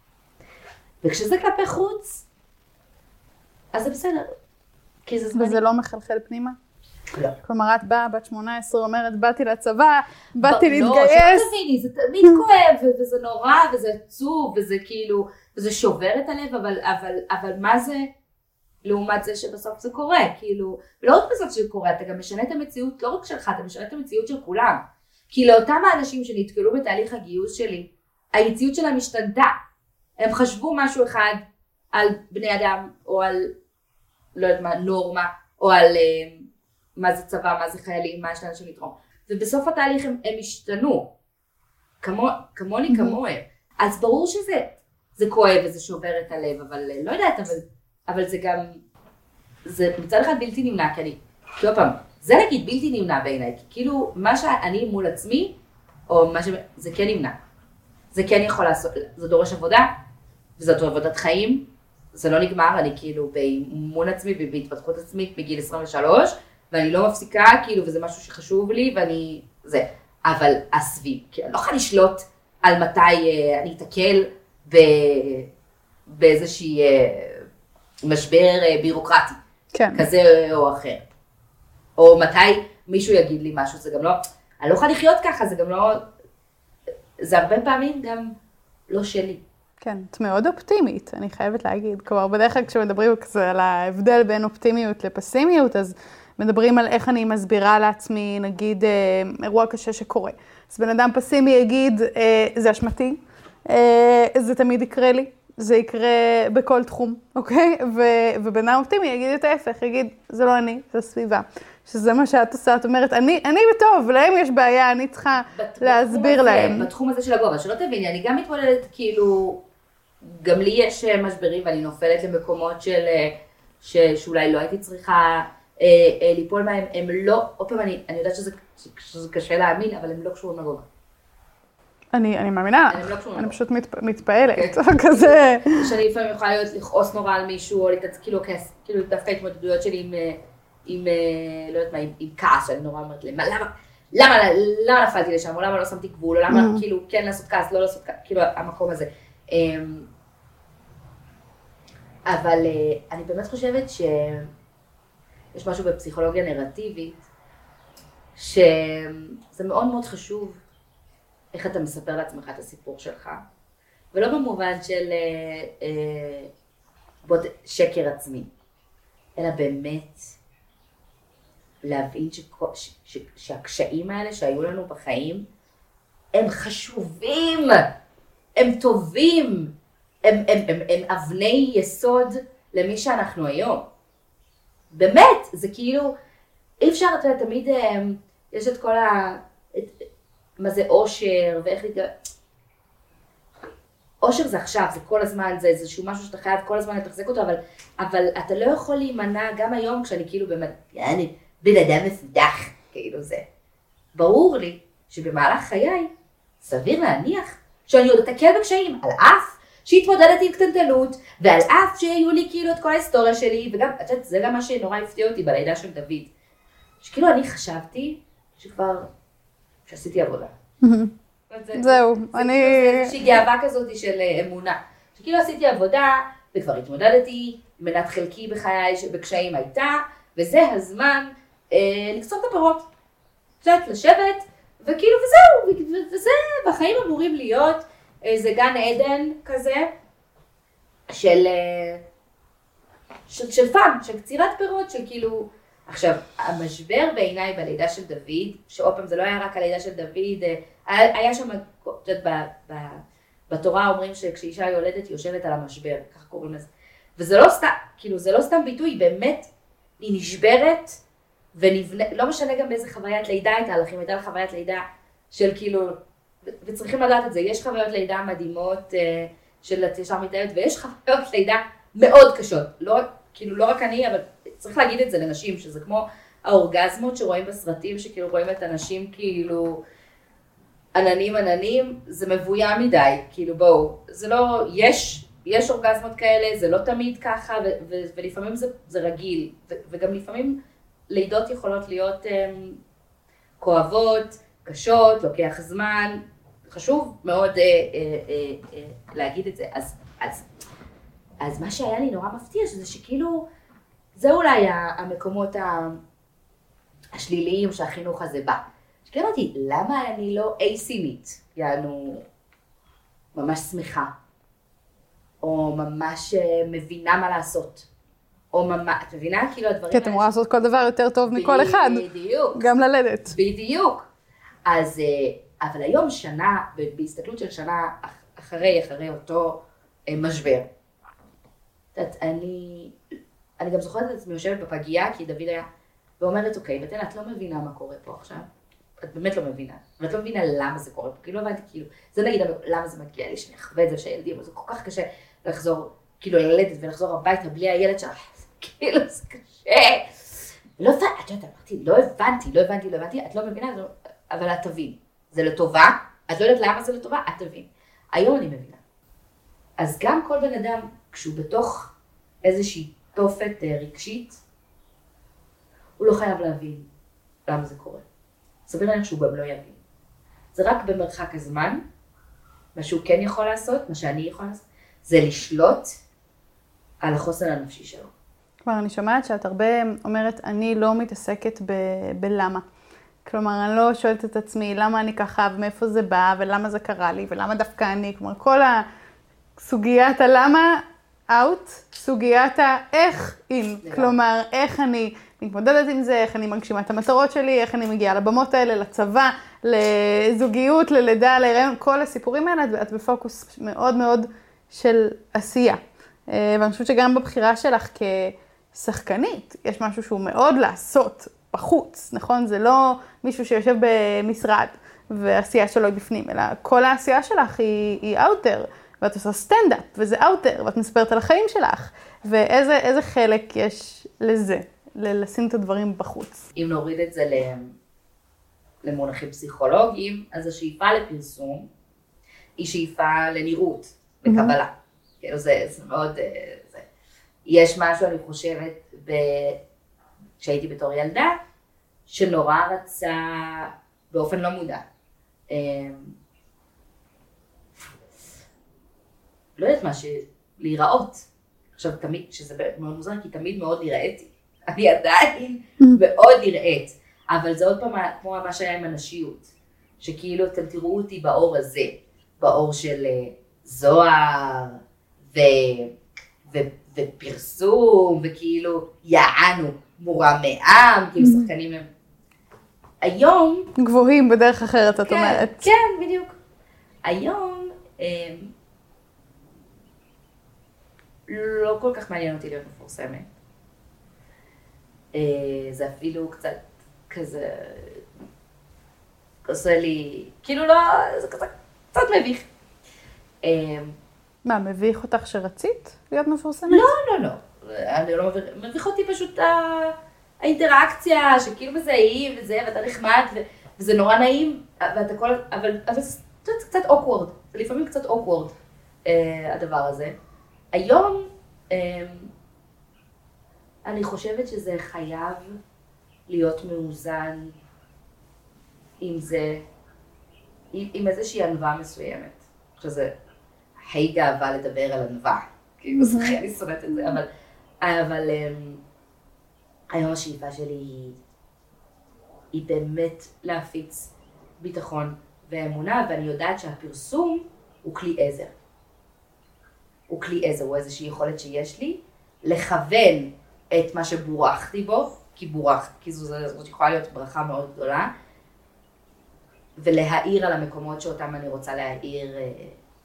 וכשזה כלפי חוץ, אז זה בסדר. כי זה זמני. וזה לא מחלחל פנימה? לא. כלומר, את באה, בת שמונה עשרה, אומרת, באתי לצבא, באתי להתגייס. לא, שלא תביני, זה תמיד כואב, וזה נורא, וזה עצוב, וזה כאילו, וזה שובר את הלב, אבל, אבל, אבל מה זה לעומת זה שבסוף זה קורה? כאילו, לא רק בסוף שזה קורה, אתה גם משנה את המציאות, לא רק שלך, אתה משנה את המציאות של כולם. כי לאותם האנשים שנתקלו בתהליך הגיוס שלי, המציאות שלהם השתנתה. הם חשבו משהו אחד על בני אדם, או על, לא יודעת מה, נורמה, או על מה זה צבא, מה זה חיילים, מה יש לאנשים לתרום. ובסוף התהליך הם, הם השתנו, כמו, כמוני mm-hmm. כמוהם. אז ברור שזה זה כואב וזה שובר את הלב, אבל לא יודעת, אבל, אבל זה גם, זה מצד אחד בלתי נמנע, כי אני, כי עוד פעם, זה נגיד בלתי נמנע בעיניי, כי כאילו מה שאני מול עצמי, או מה ש... זה כן נמנע. זה כן יכול לעשות, זה דורש עבודה, וזאת עבודת חיים, זה לא נגמר, אני כאילו באימון עצמי ובהתפתחות עצמית בגיל עשרים ושלוש, ואני לא מפסיקה, כאילו, וזה משהו שחשוב לי, ואני, זה, אבל הסביב, כי אני לא יכולה לשלוט על מתי אה, אני אתקל ב... באיזושהי אה, משבר אה, בירוקרטי, כן. כזה או אחר. או מתי מישהו יגיד לי משהו, זה גם לא, אני לא יכולה לחיות ככה, זה גם לא, זה הרבה פעמים גם לא שלי. כן, את מאוד אופטימית, אני חייבת להגיד. כלומר, בדרך כלל כשמדברים כזה על ההבדל בין אופטימיות לפסימיות, אז מדברים על איך אני מסבירה לעצמי, נגיד, אירוע קשה שקורה. אז בן אדם פסימי יגיד, זה אשמתי, זה תמיד יקרה לי, זה יקרה בכל תחום, אוקיי? ובן אדם אופטימי יגיד את ההפך, יגיד, זה לא אני, זה הסביבה. שזה מה שאת עושה, את אומרת, אני, אני בטוב, להם יש בעיה, אני צריכה להסביר להם. בתחום הזה של הגובה, שלא תביני, אני גם מתמודדת, כאילו, גם לי יש משברים, ואני נופלת למקומות של, ש, שאולי לא הייתי צריכה אה, אה, ליפול מהם, הם לא, עוד פעם, אני, אני יודעת שזה, שזה קשה להאמין, אבל הם לא קשורים לגובה. אני, אני מאמינה, לא אני פשוט מת, מתפעלת, כזה. שאני לפעמים יכולה להיות לכעוס נורא על מישהו, או לתת, כאילו, כס, כאילו, דווקא התמודדויות שלי עם, עם, לא יודעת מה, עם, עם כעס, שאני נורא אומרת להם, למה, למה, למה נפלתי לשם, או למה לא שמתי גבול, או למה, כאילו, כן לעשות כעס, לא לעשות כעס, כאילו, המקום הזה. אבל אני באמת חושבת שיש משהו בפסיכולוגיה נרטיבית, שזה מאוד מאוד חשוב איך אתה מספר לעצמך את הסיפור שלך, ולא במובן של שקר עצמי, אלא באמת להבין שהקשיים האלה שהיו לנו בחיים, הם חשובים, הם טובים, הם, הם, הם, הם אבני יסוד למי שאנחנו היום. באמת, זה כאילו, אי אפשר, אתה יודע, תמיד יש את כל ה... את, מה זה אושר, ואיך להתגבר... אושר זה עכשיו, זה כל הזמן, זה איזשהו משהו שאתה חייב כל הזמן לתחזק אותו, אבל, אבל אתה לא יכול להימנע גם היום כשאני כאילו באמת, אני בן אדם מפודח, כאילו זה. ברור לי שבמהלך חיי, סביר להניח שאני עוד אתקל בקשיים, על אף שהתמודדתי עם קטנטנות, ועל אף שהיו לי כאילו את כל ההיסטוריה שלי, וגם, את יודעת, זה גם מה שנורא הפתיע אותי בלידה של דוד. שכאילו אני חשבתי שכבר, שעשיתי עבודה. זהו, אני... זה איזושהי גאווה כזאת של אמונה. שכאילו עשיתי עבודה, וכבר התמודדתי, מנת חלקי בחיי שבקשיים הייתה, וזה הזמן אה, לקצור את הפירות. את יודעת, לשבת, וכאילו וזהו, וזה, והחיים אמורים להיות איזה גן עדן כזה, של, של, של פן, של קצירת פירות, של כאילו... עכשיו, המשבר בעיניי בלידה של דוד, שעוד פעם זה לא היה רק הלידה של דוד, היה, היה שם, את יודעת, ב, ב, בתורה אומרים שכשאישה יולדת היא יושבת על המשבר, ככה קוראים לזה. וזה לא סתם, כאילו זה לא סתם ביטוי, היא באמת, היא נשברת, ונבנה, לא משנה גם באיזה חוויית לידה הייתה לך, אם הייתה לך חוויית לידה של כאילו, וצריכים לדעת את זה, יש חוויות לידה מדהימות של את ישר מתארת, ויש חוויות לידה מאוד קשות, לא, כאילו לא רק אני, אבל צריך להגיד את זה לנשים, שזה כמו האורגזמות שרואים בסרטים, שכאילו רואים את הנשים כאילו עננים עננים, זה מבויה מדי, כאילו בואו, זה לא, יש, יש אורגזמות כאלה, זה לא תמיד ככה, ו- ו- ולפעמים זה, זה רגיל, ו- וגם לפעמים לידות יכולות להיות um, כואבות, קשות, לוקח זמן, חשוב מאוד uh, uh, uh, uh, להגיד את זה. אז, אז, אז מה שהיה לי נורא מפתיע, שזה שכאילו, זה אולי המקומות השליליים שהחינוך הזה בא. שכאילו אמרתי, למה אני לא אייסינית, יענו ממש שמחה, או ממש מבינה מה לעשות, או ממש, את מבינה? כאילו הדברים... כי אתם רואה לעשות כל דבר יותר טוב מכל אחד. בדיוק. גם ללדת. בדיוק. אז, אבל היום שנה, בהסתכלות של שנה אחרי, אחרי אותו משבר, אני... אני גם זוכרת את עצמי יושבת בפגייה, כי דוד היה, ואומרת, אוקיי, בתל, את לא מבינה מה קורה פה עכשיו. את באמת לא מבינה. ואת לא מבינה למה זה קורה פה. כאילו, לא הבנתי, כאילו, זה נגיד, למה זה מגיע לי, שאני אחווה את זה שהילדים, זה כל כך קשה לחזור, כאילו, ללדת ולחזור הביתה בלי הילד שלך. כאילו, זה קשה. לא הבנתי, את יודעת, אמרתי, לא הבנתי, לא הבנתי, לא הבנתי, את לא מבינה, אבל את תבין. זה לטובה, את לא יודעת למה זה לטובה, את תבין. היום אני מבינה. אז גם כל בן אדם, כשהוא בתוך איזושהי תופת רגשית, הוא לא חייב להבין למה זה קורה. סביר להניח שהוא גם לא יבין. זה רק במרחק הזמן, מה שהוא כן יכול לעשות, מה שאני יכול לעשות, זה לשלוט על החוסן הנפשי שלו. כלומר, אני שומעת שאת הרבה אומרת, אני לא מתעסקת ב- בלמה. כלומר, אני לא שואלת את עצמי למה אני ככה, ומאיפה זה בא, ולמה זה קרה לי, ולמה דווקא אני, כלומר, כל הסוגיית הלמה, out, סוגיית האיך in, כלומר, איך אני מתמודדת עם זה, איך אני מגשימה את המטרות שלי, איך אני מגיעה לבמות האלה, לצבא, לזוגיות, ללידה, להיריון, כל הסיפורים האלה, את בפוקוס מאוד מאוד של עשייה. ואני חושבת שגם בבחירה שלך כשחקנית, יש משהו שהוא מאוד לעשות בחוץ, נכון? זה לא מישהו שיושב במשרד והעשייה שלו היא בפנים, אלא כל העשייה שלך היא, היא outer. ואת עושה סטנדאפ, וזה אאוטר, ואת מספרת על החיים שלך, ואיזה איזה חלק יש לזה, לשים את הדברים בחוץ. אם נוריד את זה למונחים פסיכולוגיים, אז השאיפה לפרסום היא שאיפה לנראות, לקבלה. כאילו זה, זה מאוד... זה. יש משהו, אני חושבת, ב... כשהייתי בתור ילדה, שנורא רצה באופן לא מודע. לא יודעת מה, להיראות. עכשיו, תמיד, שזה מאוד מוזר, כי תמיד מאוד נראיתי. אני עדיין מאוד נראית. אבל זה עוד פעם כמו מה שהיה עם הנשיות. שכאילו אתם תראו אותי באור הזה. באור של זוהר, ו, ו, ופרסום, וכאילו יענו מורם מעם, כאילו שחקנים הם. היום... גבוהים בדרך אחרת, את כן, אומרת. כן, בדיוק. היום... לא כל כך מעניין אותי להיות מפורסמת. זה אפילו קצת כזה, עושה לי, כאילו לא, זה קצת, קצת מביך. מה, מביך אותך שרצית להיות מפורסמת? לא, לא, לא. אני לא מביך, מביך אותי פשוט האינטראקציה, שכאילו מזהים וזה, ואתה נחמד, וזה נורא נעים, ואתה כל, אבל, אבל זה קצת awkward, לפעמים קצת awkward הדבר הזה. היום אני חושבת שזה חייב להיות מאוזן עם זה, עם איזושהי ענווה מסוימת. שזה היי גאווה לדבר על ענווה, כאילו זה חייב, אני שונאת את זה, אבל, אבל היום השאיפה שלי היא, היא באמת להפיץ ביטחון ואמונה, ואני יודעת שהפרסום הוא כלי עזר. הוא כלי עזר, הוא איזושהי יכולת שיש לי, לכוון את מה שבורחתי בו, כי בורחת, כי זו, זאת יכולה להיות ברכה מאוד גדולה, ולהאיר על המקומות שאותם אני רוצה להאיר אל,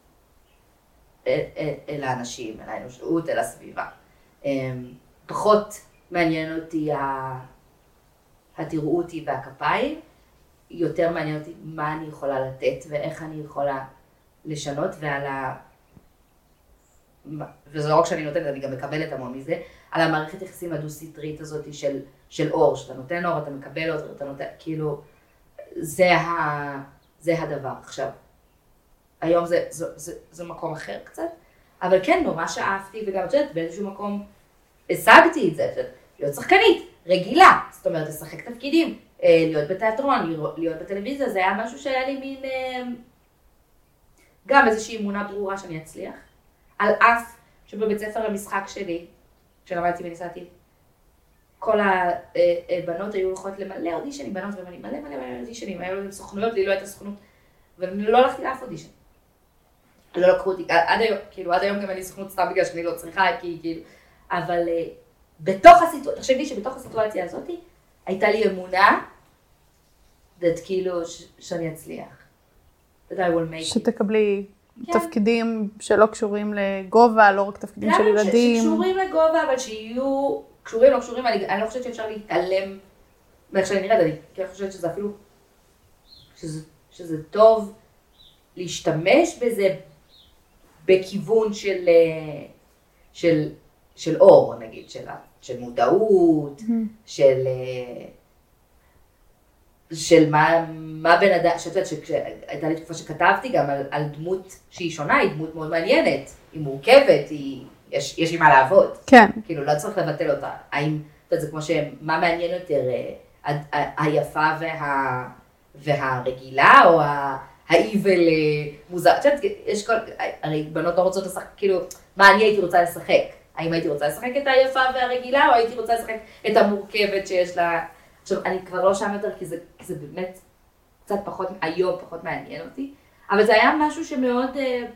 אל, אל האנשים, אל האנושות, אל הסביבה. פחות מעניין אותי התראותי והכפיים, יותר מעניין אותי מה אני יכולה לתת ואיך אני יכולה לשנות, ועל ה... וזה לא רק שאני נותנת, אני גם מקבלת המון מזה, על המערכת יחסים הדו-סטרית הזאת של, של אור, שאתה נותן אור, אתה מקבל אור, אתה נותן, כאילו, זה, ה, זה הדבר. עכשיו, היום זה, זה, זה, זה מקום אחר קצת, אבל כן, ממש אהבתי, וגם את יודעת, באיזשהו מקום השגתי את זה, להיות שחקנית, רגילה, זאת אומרת, לשחק תפקידים, להיות בתיאטרון, להיות בטלוויזיה, זה היה משהו שהיה לי מין, גם איזושהי אמונה ברורה שאני אצליח, על אף שבבית ספר המשחק שלי, כשלמדתי וניסעתי, כל הבנות היו הולכות למלא אודישנים, בנות ומלא מלא מלא מלא אודישנים, היו להם סוכנויות, לי לא הייתה סוכנות, ולא הלכתי לאף אודישן. לא לקחו אותי, עד היום, כאילו עד היום גם אני סוכנות סתם בגלל שאני לא צריכה, כי כאילו, אבל בתוך הסיטואציה, תחשבי שבתוך הסיטואציה הזאת, הייתה לי אמונה, that כאילו שאני אצליח. that I will make it. שתקבלי תפקידים שלא קשורים לגובה, לא רק תפקידים של ילדים. שקשורים לגובה, אבל שיהיו קשורים, לא קשורים, אני לא חושבת שאפשר להתעלם מאיך שאני נראית, אני כן חושבת שזה אפילו, שזה טוב להשתמש בזה בכיוון של, של, של אור, נגיד, של, של מודעות, של, של מה, מה בן אדם, שאת יודעת, שהייתה לי תקופה שכתבתי גם על, על דמות שהיא שונה, היא דמות מאוד מעניינת, היא מורכבת, היא, יש, יש עם מה לעבוד. כן. כאילו, לא צריך לבטל אותה. האם, את יודעת, זה כמו שמה מעניין יותר, ה, ה, היפה וה, והרגילה, או האיבל מוזר. את יודעת, יש כל, הרי בנות לא רוצות לשחק, כאילו, מה אני הייתי רוצה לשחק? האם הייתי רוצה לשחק את היפה והרגילה, או הייתי רוצה לשחק את המורכבת שיש לה... עכשיו, אני כבר לא שם יותר, כי זה, כי זה באמת קצת פחות, היום פחות מעניין אותי, אבל זה היה משהו שמאוד,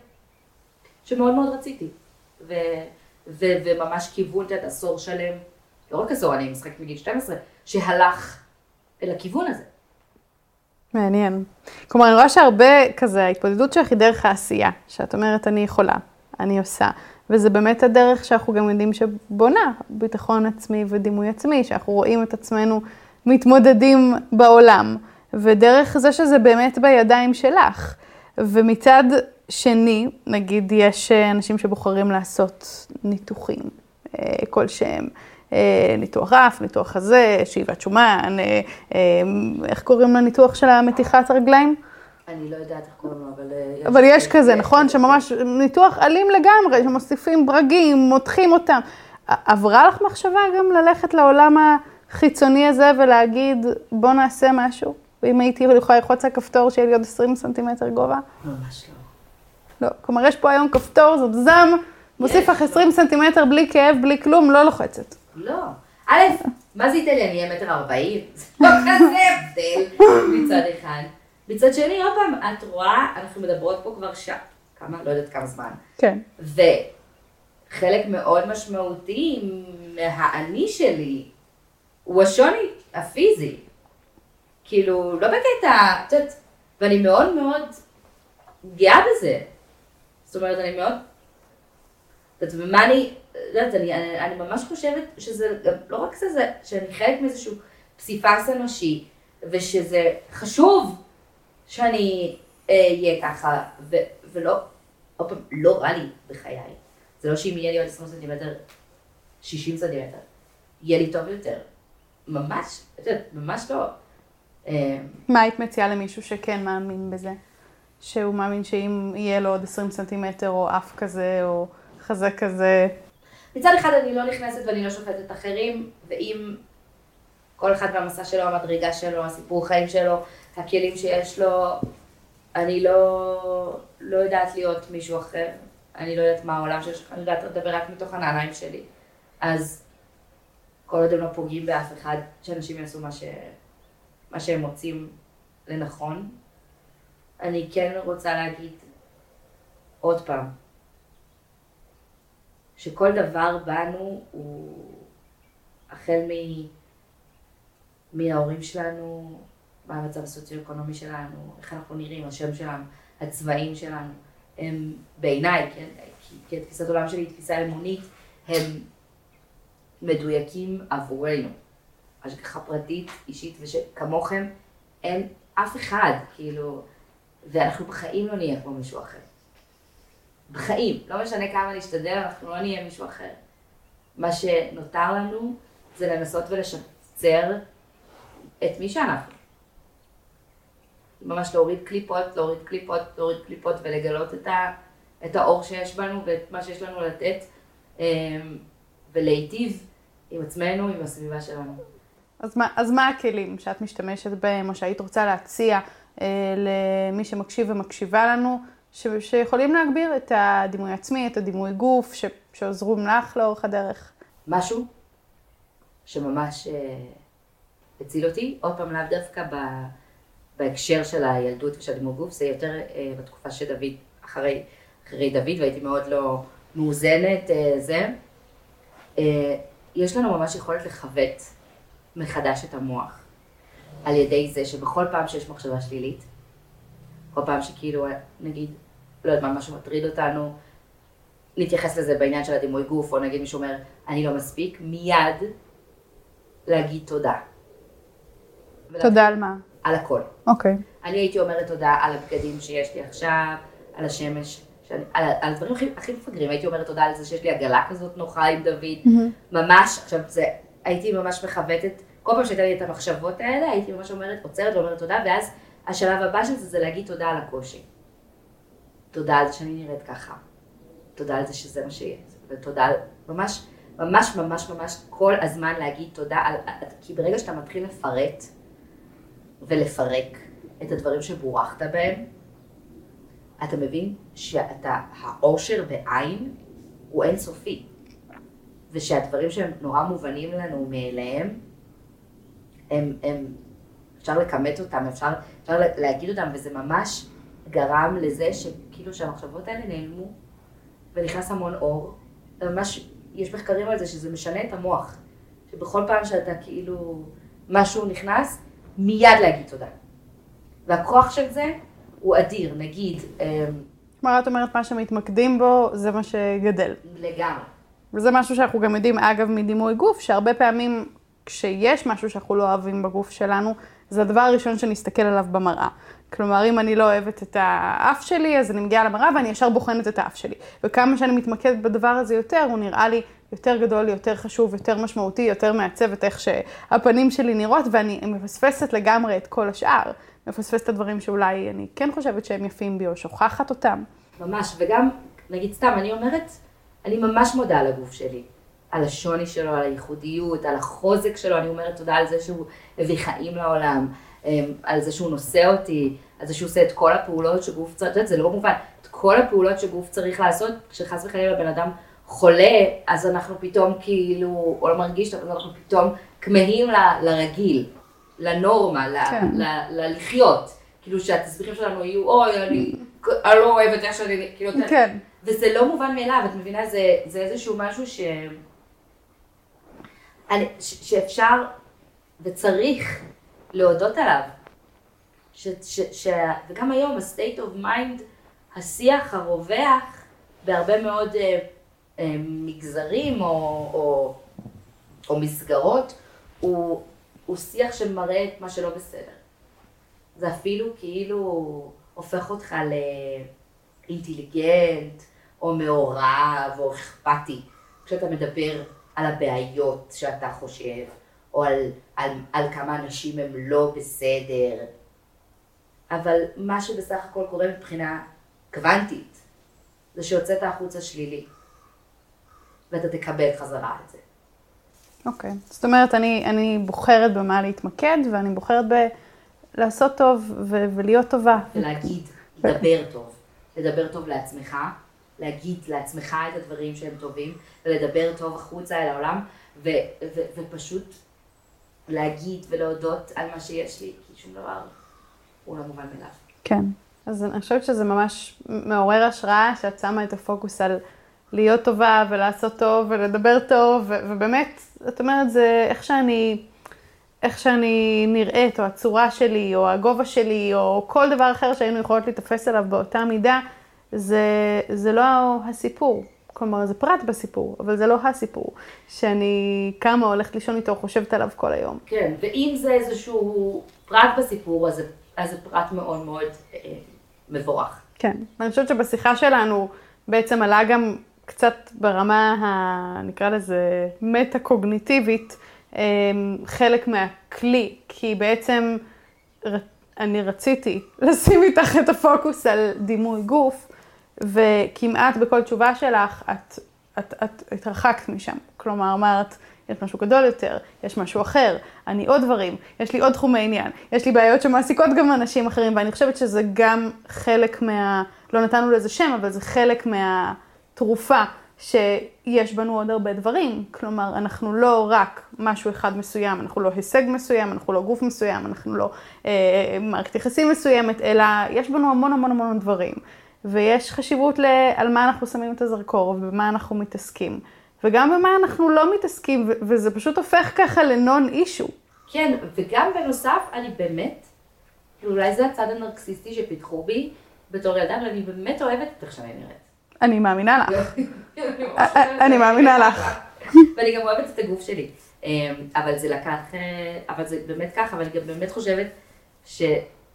שמאוד מאוד רציתי, ו, ו, וממש כיוון, את יודעת, עשור שלם, לא רק עשור, אני משחקת מגיל שתים עשרה, שהלך אל הכיוון הזה. מעניין. כלומר, אני רואה שהרבה כזה, ההתמודדות שלך היא דרך העשייה, שאת אומרת, אני יכולה, אני עושה. וזה באמת הדרך שאנחנו גם יודעים שבונה ביטחון עצמי ודימוי עצמי, שאנחנו רואים את עצמנו מתמודדים בעולם. ודרך זה שזה באמת בידיים שלך. ומצד שני, נגיד, יש אנשים שבוחרים לעשות ניתוחים כלשהם. ניתוח רף, ניתוח חזה, שאיבת שומן, איך קוראים לניתוח של המתיחת הרגליים? אני לא יודעת איך קוראים לו, אבל... אבל יש כזה, נכון? שממש ניתוח אלים לגמרי, שמוסיפים ברגים, מותחים אותם. עברה לך מחשבה גם ללכת לעולם החיצוני הזה ולהגיד, בוא נעשה משהו? ואם הייתי יכולה ללחוץ הכפתור שיהיה לי עוד עשרים סנטימטר גובה? ממש לא. לא, כלומר יש פה היום כפתור, זאת זם, מוסיף לך עשרים סנטימטר בלי כאב, בלי כלום, לא לוחצת. לא. א', מה זה ייתן לי? אני אהיה מטר ארבעים? זה לא כזה הבדל מצד אחד. מצד שני, עוד פעם, את רואה, אנחנו מדברות פה כבר שעה, כמה? לא יודעת כמה זמן. כן. וחלק מאוד משמעותי מהאני שלי, הוא השוני הפיזי. כאילו, לא בקטע, את יודעת, ואני מאוד מאוד גאה בזה. זאת אומרת, אני מאוד, את יודעת, ומה אני, יודעת, אני, אני, אני ממש חושבת שזה, לא רק זה, זה שאני חלק מאיזשהו פסיפס אנושי, ושזה חשוב שאני אהיה ככה, ו, ולא, עוד פעם, לא רע לי בחיי. זה לא שאם יהיה לי עוד עשרים סנטימטר, שישים סנטימטר, יהיה לי טוב יותר. ממש, את יודעת, ממש לא. מה היית מציעה למישהו שכן מאמין בזה? שהוא מאמין שאם יהיה לו עוד עשרים סנטימטר או אף כזה או חזה כזה. מצד אחד אני לא נכנסת ואני לא שופטת אחרים, ואם כל אחד מהמסע שלו, המדרגה שלו, הסיפור חיים שלו, הכלים שיש לו, אני לא, לא יודעת להיות מישהו אחר. אני לא יודעת מה העולם שלך, אני יודעת לדבר רק מתוך הנעליים שלי. אז כל עוד הם לא פוגעים באף אחד, שאנשים יעשו מה, ש... מה שהם מוצאים לנכון. אני כן רוצה להגיד עוד פעם, שכל דבר בנו הוא החל מ... מההורים שלנו, מה המצב הסוציו-אקונומי שלנו, איך אנחנו נראים, השם שלנו, הצבעים שלנו, הם בעיניי, כן, כי, כי תפיסת עולם שלי היא תפיסה אמונית, הם מדויקים עבורנו. השגחה פרטית, אישית, ושכמוכם אין אף אחד, כאילו, ואנחנו בחיים לא נהיה כמו מישהו אחר. בחיים, לא משנה כמה נשתדל, אנחנו לא נהיה מישהו אחר. מה שנותר לנו זה לנסות ולשפצר את מי שאנחנו. ממש להוריד קליפות, להוריד קליפות, להוריד קליפות ולגלות את, ה, את האור שיש בנו ואת מה שיש לנו לתת ולהיטיב עם עצמנו, עם הסביבה שלנו. אז מה, אז מה הכלים שאת משתמשת בהם או שהיית רוצה להציע אה, למי שמקשיב ומקשיבה לנו, ש, שיכולים להגביר את הדימוי עצמי, את הדימוי גוף, ש, שעוזרים לך לאורך הדרך? משהו שממש אה, הציל אותי, עוד פעם לאו דווקא ב... בהקשר של הילדות ושל הדימוי גוף, זה יותר אה, בתקופה שדוד, אחרי, אחרי דוד, והייתי מאוד לא מאוזנת, אה, זה. אה, יש לנו ממש יכולת לחוות מחדש את המוח, על ידי זה שבכל פעם שיש מחשבה שלילית, כל פעם שכאילו, נגיד, לא יודעת מה, משהו מטריד אותנו, נתייחס לזה בעניין של הדימוי גוף, או נגיד מישהו אומר, אני לא מספיק, מיד להגיד תודה. תודה על מה? על הכל. אוקיי. אני הייתי אומרת תודה על הבגדים שיש לי עכשיו, על השמש, שאני, על, על הדברים הכי, הכי מפגרים. הייתי אומרת תודה על זה שיש לי עגלה כזאת נוחה עם דוד. Mm-hmm. ממש, עכשיו זה, הייתי ממש מחבטת, כל פעם שהייתה לי את המחשבות האלה, הייתי ממש אומרת, עוצרת ואומרת תודה, ואז השלב הבא של זה זה להגיד תודה על הקושי. תודה על זה שאני נראית ככה. תודה על זה שזה מה שיש. ותודה על, ממש, ממש, ממש, ממש כל הזמן להגיד תודה על, כי ברגע שאתה מתחיל לפרט, ולפרק את הדברים שבורחת בהם, אתה מבין שאתה, האושר בעין הוא אינסופי. ושהדברים שהם נורא מובנים לנו מאליהם, הם, הם, אפשר לקמת אותם, אפשר, אפשר להגיד אותם, וזה ממש גרם לזה שכאילו שהמחשבות האלה נעלמו, ונכנס המון אור. ממש, יש מחקרים על זה שזה משנה את המוח. שבכל פעם שאתה כאילו, משהו נכנס, מיד להגיד תודה. והכוח של זה הוא אדיר, נגיד... כלומר, את אומרת, מה שמתמקדים בו, זה מה שגדל. לגמרי. וזה משהו שאנחנו גם יודעים, אגב, מדימוי גוף, שהרבה פעמים כשיש משהו שאנחנו לא אוהבים בגוף שלנו, זה הדבר הראשון שנסתכל עליו במראה. כלומר, אם אני לא אוהבת את האף שלי, אז אני מגיעה למראה ואני ישר בוחנת את האף שלי. וכמה שאני מתמקדת בדבר הזה יותר, הוא נראה לי יותר גדול, יותר חשוב, יותר משמעותי, יותר מעצב את איך שהפנים שלי נראות, ואני מפספסת לגמרי את כל השאר. מפספסת את הדברים שאולי אני כן חושבת שהם יפים בי או שוכחת אותם. ממש, וגם, נגיד סתם, אני אומרת, אני ממש מודה על הגוף שלי. על השוני שלו, על הייחודיות, על החוזק שלו, אני אומרת תודה על זה שהוא הביא חיים לעולם, על זה שהוא נושא אותי, על זה שהוא עושה את כל הפעולות שגוף צריך, זה לא מובן, את כל הפעולות שגוף צריך לעשות, כשחס וחלילה בן אדם חולה, אז אנחנו פתאום כאילו, או לא מרגיש טוב, אז אנחנו פתאום כמהים ל, לרגיל, לנורמה, כן. ל, ל, ללחיות, כאילו שהתסביכים שלנו יהיו, אוי, אני, אני לא אוהבת איך שאני, כאילו, כן. וזה לא מובן מאליו, את מבינה, זה, זה איזשהו משהו ש... ש, שאפשר וצריך להודות עליו. ש, ש, ש, וגם היום, ה-state of mind, השיח הרווח בהרבה מאוד אה, אה, מגזרים או, או, או מסגרות, הוא, הוא שיח שמראה את מה שלא בסדר. זה אפילו כאילו הופך אותך לאינטליגנט, או מעורב, או אכפתי, כשאתה מדבר על הבעיות שאתה חושב, או על, על, על כמה אנשים הם לא בסדר. אבל מה שבסך הכל קורה מבחינה קוונטית, זה שיוצאת החוצה שלילי, ואתה תקבל חזרה את זה. אוקיי, okay. זאת אומרת, אני, אני בוחרת במה להתמקד, ואני בוחרת ב... לעשות טוב ו- ולהיות טובה. ולהגיד, לדבר טוב. לדבר טוב לעצמך, להגיד לעצמך את הדברים שהם טובים, ולדבר טוב החוצה אל העולם, ו- ו- ופשוט להגיד ולהודות על מה שיש לי, כי שום דבר הוא לא מובן מאליו. כן, אז אני חושבת שזה ממש מעורר השראה, שאת שמה את הפוקוס על להיות טובה ולעשות טוב ולדבר טוב, ו- ובאמת, את אומרת, זה איך שאני... איך שאני נראית, או הצורה שלי, או הגובה שלי, או כל דבר אחר שהיינו יכולות להתאפס עליו באותה מידה, זה, זה לא הסיפור. כלומר, זה פרט בסיפור, אבל זה לא הסיפור, שאני כמה הולכת לישון איתו, חושבת עליו כל היום. כן, ואם זה איזשהו פרט בסיפור, אז זה, אז זה פרט מאוד מאוד אה, מבורך. כן, אני חושבת שבשיחה שלנו בעצם עלה גם קצת ברמה, ה, נקרא לזה, מטה-קוגניטיבית, חלק מהכלי, כי בעצם אני רציתי לשים איתך את הפוקוס על דימוי גוף, וכמעט בכל תשובה שלך את, את, את התרחקת משם. כלומר, אמרת, יש משהו גדול יותר, יש משהו אחר, אני עוד דברים, יש לי עוד תחומי עניין, יש לי בעיות שמעסיקות גם אנשים אחרים, ואני חושבת שזה גם חלק מה, לא נתנו לזה שם, אבל זה חלק מהתרופה, שיש בנו עוד הרבה דברים. כלומר, אנחנו לא רק משהו אחד מסוים, אנחנו לא הישג מסוים, אנחנו לא גוף מסוים, אנחנו לא אה, מערכת יחסים מסוימת, אלא יש בנו המון המון המון דברים. ויש חשיבות ל, על מה אנחנו שמים את הזרקור ובמה אנחנו מתעסקים. וגם במה אנחנו לא מתעסקים, ו- וזה פשוט הופך ככה לנון אישו. כן, וגם בנוסף, אני באמת, אולי זה הצד הנרקסיסטי שפיתחו בי בתור ילדה, אבל אני באמת אוהבת את איך שאני נראית. אני מאמינה לך. אני מאמינה לך. ואני גם אוהבת את הגוף שלי. אבל זה לקח, אבל זה באמת ככה, אבל אני גם באמת חושבת שלא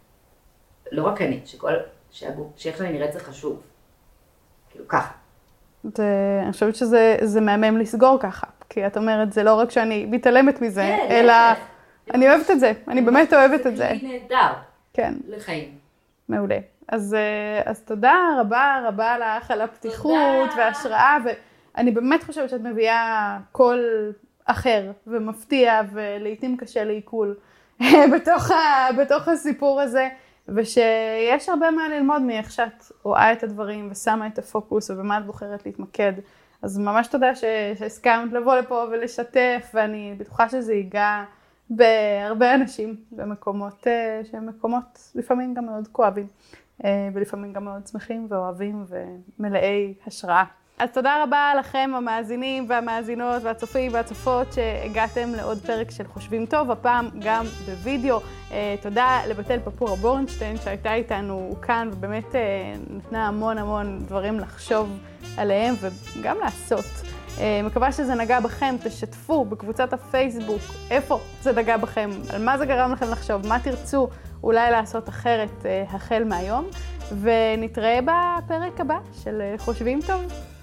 רק אני, שכל, שהגוף, שאיך שאני נראית זה חשוב. כאילו ככה. אני חושבת שזה מהמם לסגור ככה, כי את אומרת, זה לא רק שאני מתעלמת מזה, אלא אני אוהבת את זה, אני באמת אוהבת את זה. זה כלי נהדר. כן. לחיים. מעולה. אז, אז תודה רבה רבה לך על הפתיחות וההשראה, ואני באמת חושבת שאת מביאה קול אחר ומפתיע, ולעיתים קשה לעיכול בתוך, ה, בתוך הסיפור הזה, ושיש הרבה מה ללמוד מאיך שאת רואה את הדברים ושמה את הפוקוס ובמה את בוחרת להתמקד. אז ממש תודה שהסכמת לבוא לפה ולשתף, ואני בטוחה שזה ייגע בהרבה אנשים במקומות שהם מקומות לפעמים גם מאוד כואבים. ולפעמים גם מאוד שמחים ואוהבים ומלאי השראה. אז תודה רבה לכם המאזינים והמאזינות והצופים והצופות שהגעתם לעוד פרק של חושבים טוב, הפעם גם בווידאו. תודה לבתל פפורה בורנשטיין שהייתה איתנו כאן ובאמת נתנה המון המון דברים לחשוב עליהם וגם לעשות. מקווה שזה נגע בכם, תשתפו בקבוצת הפייסבוק איפה זה נגע בכם, על מה זה גרם לכם לחשוב, מה תרצו אולי לעשות אחרת החל מהיום, ונתראה בפרק הבא של חושבים טוב.